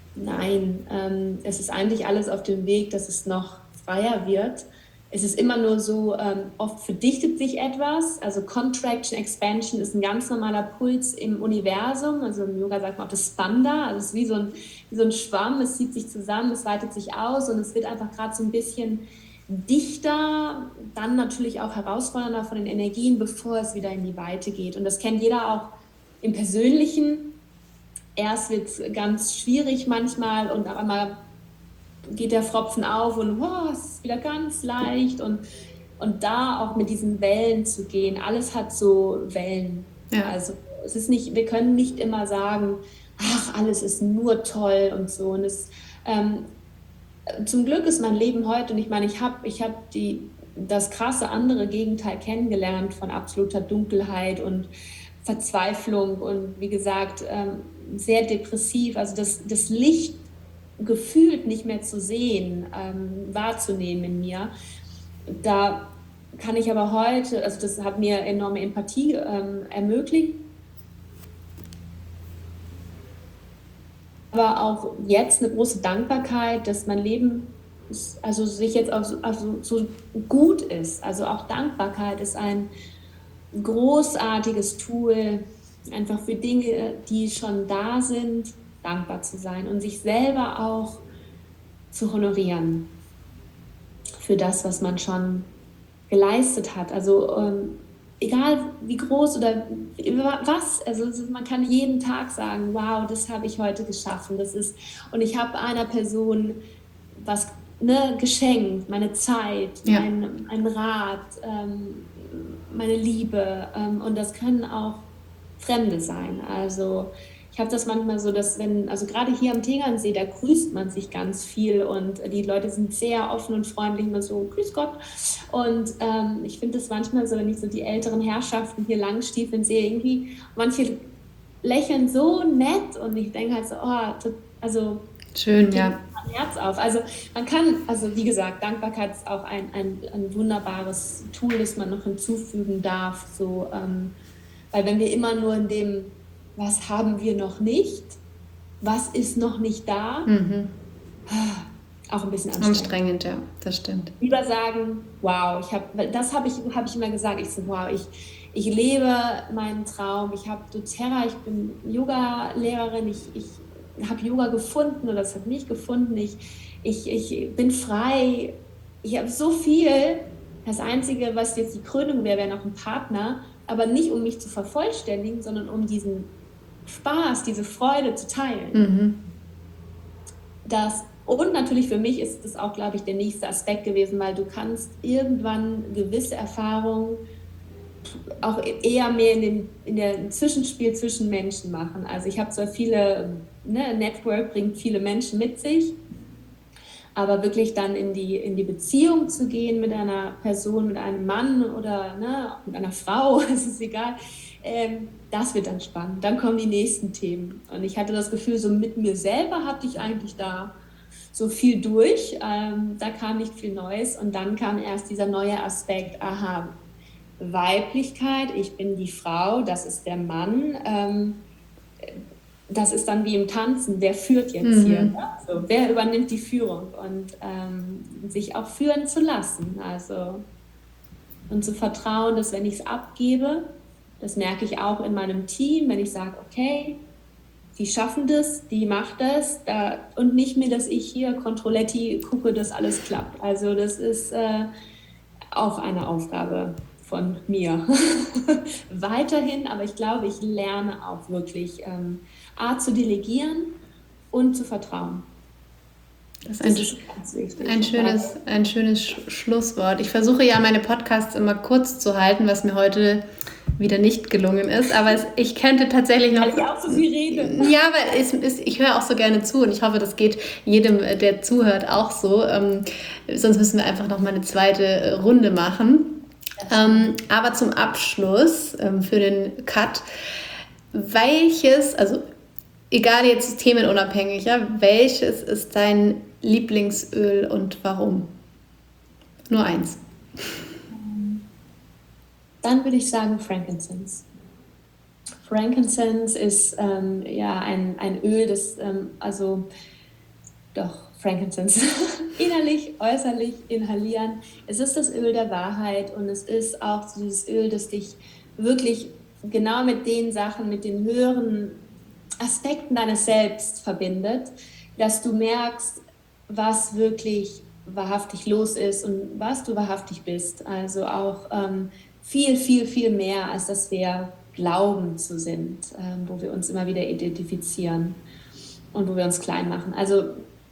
Nein, es ist eigentlich alles auf dem Weg, dass es noch freier wird. Es ist immer nur so, oft verdichtet sich etwas. Also Contraction, Expansion ist ein ganz normaler Puls im Universum. Also im Yoga sagt man auch das Spanda. Also es ist wie so ein Schwamm, es zieht sich zusammen, es weitet sich aus und es wird einfach gerade so ein bisschen dichter, dann natürlich auch herausfordernder von den Energien, bevor es wieder in die Weite geht. Und das kennt jeder auch im Persönlichen. Erst wird es ganz schwierig manchmal und auf einmal geht der Pfropfen auf und es ist wieder ganz leicht. Und da auch mit diesen Wellen zu gehen, alles hat so Wellen. Ja. Also es ist nicht, wir können nicht immer sagen, alles ist nur toll und so. Und zum Glück ist mein Leben heute, und ich meine, ich hab das krasse andere Gegenteil kennengelernt von absoluter Dunkelheit und Verzweiflung und wie gesagt, sehr depressiv, also das Licht gefühlt nicht mehr zu sehen, wahrzunehmen in mir. Da kann ich aber heute, also das hat mir enorme Empathie ermöglicht, aber auch jetzt eine große Dankbarkeit, dass mein Leben also sich jetzt auch so gut ist. Also auch Dankbarkeit ist ein großartiges Tool, einfach für Dinge, die schon da sind, dankbar zu sein und sich selber auch zu honorieren für das, was man schon geleistet hat. Also egal wie groß oder was, also man kann jeden Tag sagen, wow, das habe ich heute geschaffen. Und ich habe einer Person was geschenkt, meine Zeit, mein Rat, meine Liebe, und das können auch Fremde sein. Also ich habe das manchmal so, dass also gerade hier am Tegernsee, da grüßt man sich ganz viel und die Leute sind sehr offen und freundlich, immer so, grüß Gott. Und ich finde das manchmal so, wenn ich so die älteren Herrschaften hier langstiefeln sehe, irgendwie, manche lächeln so nett und ich denke halt so, also schön, ja. Mein Herz auf. Also man kann, also wie gesagt, Dankbarkeit ist auch ein wunderbares Tool, das man noch hinzufügen darf, so, weil wenn wir immer nur in dem, was haben wir noch nicht, was ist noch nicht da, auch ein bisschen anstrengend. Ja, das stimmt. Lieber sagen, wow, das habe ich immer gesagt, ich so, wow, ich lebe meinen Traum, ich habe doTERRA, ich bin Yoga-Lehrerin, ich habe Yoga gefunden oder es hat mich gefunden, ich bin frei, ich habe so viel, das Einzige, was jetzt die Krönung wäre noch ein Partner, aber nicht um mich zu vervollständigen, sondern um diesen Spaß, diese Freude zu teilen. Und natürlich für mich ist das auch, glaube ich, der nächste Aspekt gewesen, weil du kannst irgendwann gewisse Erfahrungen auch eher mehr in der Zwischenspiel zwischen Menschen machen. Also ich habe zwar viele, Network bringt viele Menschen mit sich, aber wirklich dann in die Beziehung zu gehen mit einer Person, mit einem Mann oder mit einer Frau, es ist egal, das wird dann spannend. Dann kommen die nächsten Themen. Und ich hatte das Gefühl, so mit mir selber hatte ich eigentlich da so viel durch. Da kam nicht viel Neues. Und dann kam erst dieser neue Aspekt, Weiblichkeit, ich bin die Frau, das ist der Mann. Das ist dann wie im Tanzen, wer führt jetzt hier? Ne? So, wer übernimmt die Führung? Und sich auch führen zu lassen. Also, und zu vertrauen, dass wenn ich es abgebe, das merke ich auch in meinem Team, wenn ich sage, okay, die schaffen das, die macht das, und nicht mehr, dass ich hier Controletti gucke, dass alles klappt. Also das ist auch eine Aufgabe von mir. Weiterhin, aber ich glaube, ich lerne auch wirklich zu delegieren und zu vertrauen. Das ist ganz wichtig. Ein schönes Schlusswort. Ich versuche ja, meine Podcasts immer kurz zu halten, was mir heute wieder nicht gelungen ist, aber ich könnte tatsächlich noch... Weil ich auch so viel rede. Ja, aber ich höre auch so gerne zu und ich hoffe, das geht jedem, der zuhört, auch so. Sonst müssen wir einfach noch mal eine zweite Runde machen. Aber zum Abschluss, für den Cut, also egal jetzt themenunabhängig, welches ist dein Lieblingsöl und warum? Nur eins. Dann würde ich sagen Frankincense. Frankincense ist ein Öl, das Frankincense, innerlich, äußerlich inhalieren. Es ist das Öl der Wahrheit und es ist auch dieses Öl, das dich wirklich genau mit den Sachen, mit den höheren Aspekten deines Selbst verbindet, dass du merkst, was wirklich wahrhaftig los ist und was du wahrhaftig bist. Also auch viel, viel, viel mehr, als dass wir glauben zu sind, wo wir uns immer wieder identifizieren und wo wir uns klein machen. Also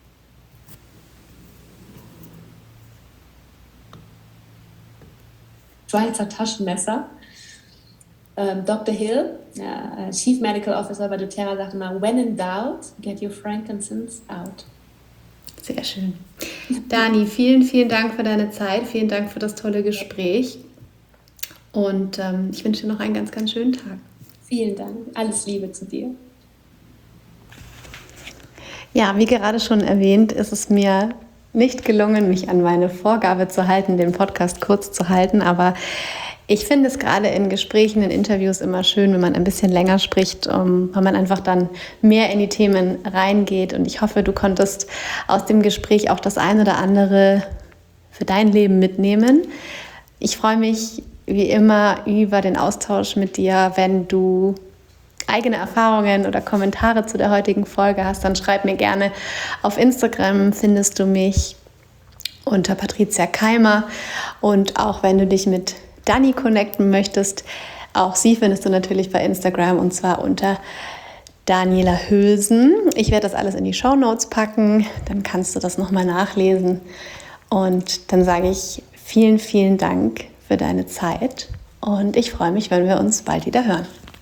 Schweizer Taschenmesser. Dr. Hill, Chief Medical Officer bei doTERRA, sagt immer, when in doubt, get your frankincense out. Sehr schön. Dani, vielen, vielen Dank für deine Zeit. Vielen Dank für das tolle Gespräch. Und ich wünsche dir noch einen ganz, ganz schönen Tag. Vielen Dank. Alles Liebe zu dir. Ja, wie gerade schon erwähnt, ist es mir nicht gelungen, mich an meine Vorgabe zu halten, den Podcast kurz zu halten. Aber Ich finde es gerade in Gesprächen, in Interviews immer schön, wenn man ein bisschen länger spricht, weil man einfach dann mehr in die Themen reingeht. Und ich hoffe, du konntest aus dem Gespräch auch das eine oder andere für dein Leben mitnehmen. Ich freue mich wie immer über den Austausch mit dir. Wenn du eigene Erfahrungen oder Kommentare zu der heutigen Folge hast, dann schreib mir gerne. Auf Instagram findest du mich unter Patricia Keimer. Und auch wenn du dich mit Dani connecten möchtest, auch sie findest du natürlich bei Instagram und zwar unter Daniela Hülsen. Ich werde das alles in die Shownotes packen, dann kannst du das nochmal nachlesen. Und dann sage ich vielen, vielen Dank für deine Zeit und ich freue mich, wenn wir uns bald wieder hören.